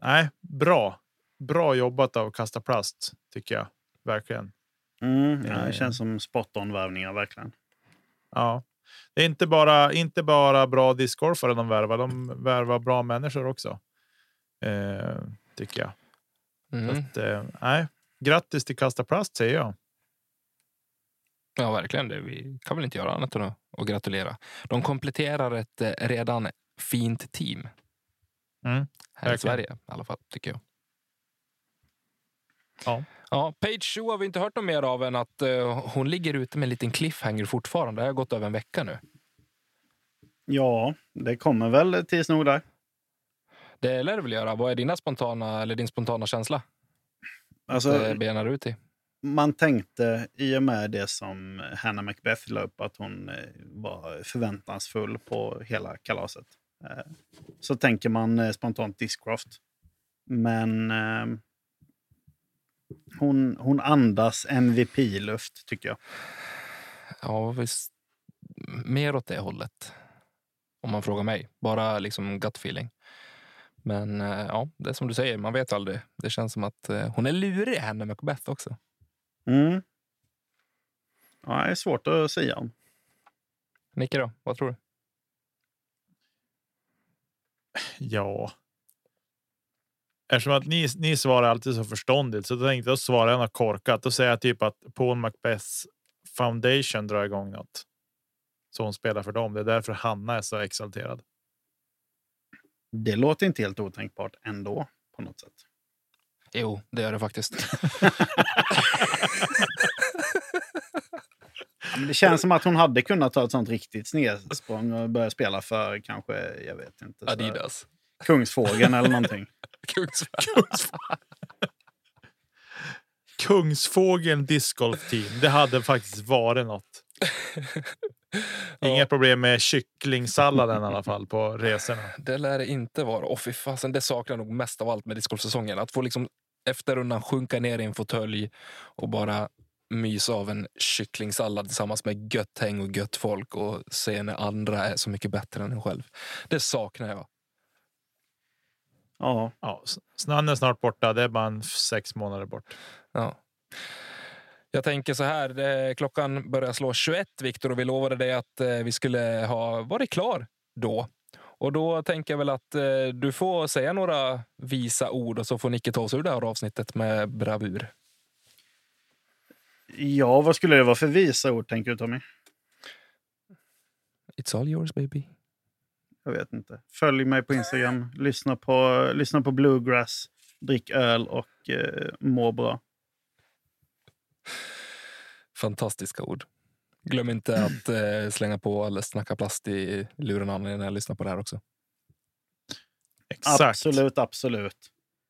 nej, bra. Bra jobbat av Kasta Plast, tycker jag. Verkligen. Mm, ja, det känns som spot-on-värvningar, verkligen. Ja. Det är inte bara, inte bara bra discgolfare de värvar. De värvar bra människor också. Eh, tycker jag. Mm. Så att, eh, nej. Grattis till Kasta Plast, säger jag. Ja, verkligen. Det. Vi kan väl inte göra annat än att, att gratulera. De kompletterar ett eh, redan fint team. Mm, här i verkligen. Sverige i alla fall, tycker jag. Ja. Ja, Paige Shue har vi inte hört något mer av än att uh, hon ligger ute med en liten cliffhanger fortfarande. Det har gått över en vecka nu. Ja, det kommer väl tids nog där. Det lär det väl göra. Vad är dina spontana, eller din spontana känsla? Alltså, det benar ut i. Man tänkte i och med det som Hannah Macbeth la upp att hon var förväntansfull på hela kalaset. Så tänker man spontant Discraft. Men eh, hon, hon andas M V P-luft, tycker jag. Ja, visst. Mer åt det hållet. Om man frågar mig. Bara liksom gut feeling. Men ja, det är som du säger. Man vet aldrig. Det känns som att eh, hon är lurig, Hannah Macbeth också. Mm. Ja, det är svårt att säga om. Nicke då, vad tror du? Ja. Eftersom att ni, ni svarar alltid så förståndigt, så då tänkte jag svara jag något korkat och säga typ att Paul Macbeths Foundation drar igång något. Så hon spelar för dem. Det är därför Hanna är så exalterad. Det låter inte helt otänkbart ändå, på något sätt. Jo, det gör det faktiskt. Det känns som att hon hade kunnat ta ett sånt riktigt snedsprång och börja spela för kanske, jag vet inte. Adidas. Kungsfågeln eller någonting. Kungsfågeln. Kungsfågeln discgolf team. Det hade faktiskt varit något. Inga ja. problem med kycklingsalladen i alla fall på resorna. Det lär det inte vara. Och fy fasen, det saknar nog mest av allt med discgolfsäsongen. Att få liksom efter rundan sjunka ner i en fåtölj och bara mysa av en kycklingsallad tillsammans med gött häng och gött folk och se när andra är så mycket bättre än en själv. Det saknar jag. Ja. Ja, snön är snart borta. Det är bara en sex månader bort. Ja. Jag tänker så här, det, klockan börjar slå tjugoett, Viktor, och vi lovade dig att eh, vi skulle ha varit klar då. Och då tänker jag väl att eh, du får säga några visa ord och så får Nicke ta oss ur det här avsnittet med bravur. Ja, vad skulle det vara för visa ord, tänker du, Tommy? It's all yours, baby. Jag vet inte. Följ mig på Instagram, lyssna på, lyssna på Bluegrass, drick öl och eh, må bra. Fantastiska ord. Glöm inte att eh, slänga på eller snacka plast i luren när jag lyssnar på det här också. Exakt. Absolut, absolut.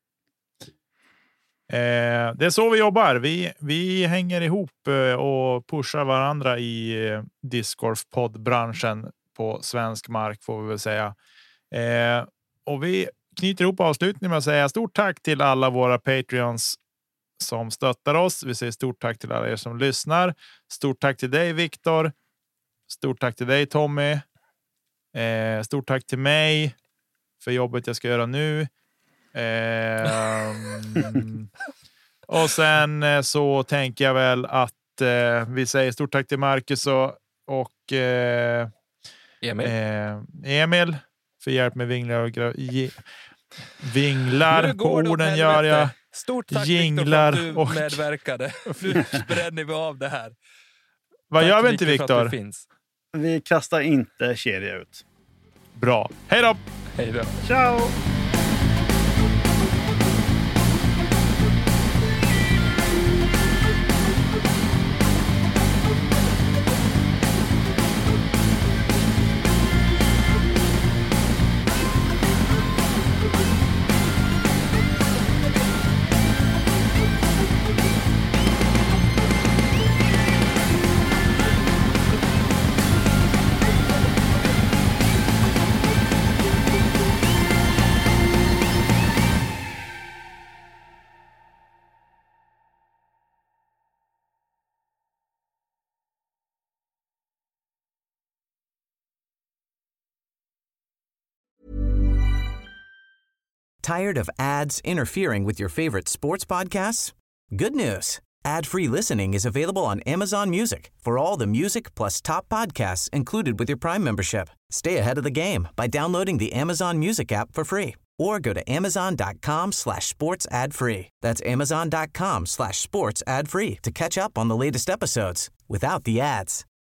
Eh, det är så vi jobbar. Vi, vi hänger ihop eh, och pushar varandra i eh, discgolf-poddbranschen på svensk mark, får vi väl säga. Eh, och vi knyter ihop avslutningen med att säga stort tack till alla våra Patreons som stöttar oss. Vi säger stort tack till alla er som lyssnar. Stort tack till dig, Viktor. Stort tack till dig, Tommy. Eh, stort tack till mig för jobbet jag ska göra nu. Eh, och sen eh, så tänker jag väl att eh, vi säger stort tack till Marcus och, och eh, Emil. Eh, Emil för hjälp med vinglar och gra- ge- vinglar på orden gör jag. Stort tack, jinglar Victor, för att du och medverkade. Nu bränner vi av det här. Vad tack gör vi inte, Victor? Viktor? Vi kastar inte kedja ut. Bra. Hej då! Hej då. Ciao! Tired of ads interfering with your favorite sports podcasts? Good news. Ad-free listening is available on Amazon Music for all the music plus top podcasts included with your Prime membership. Stay ahead of the game by downloading the Amazon Music app for free or go to amazon.com slash sports ad free. That's amazon.com slash sports ad free to catch up on the latest episodes without the ads.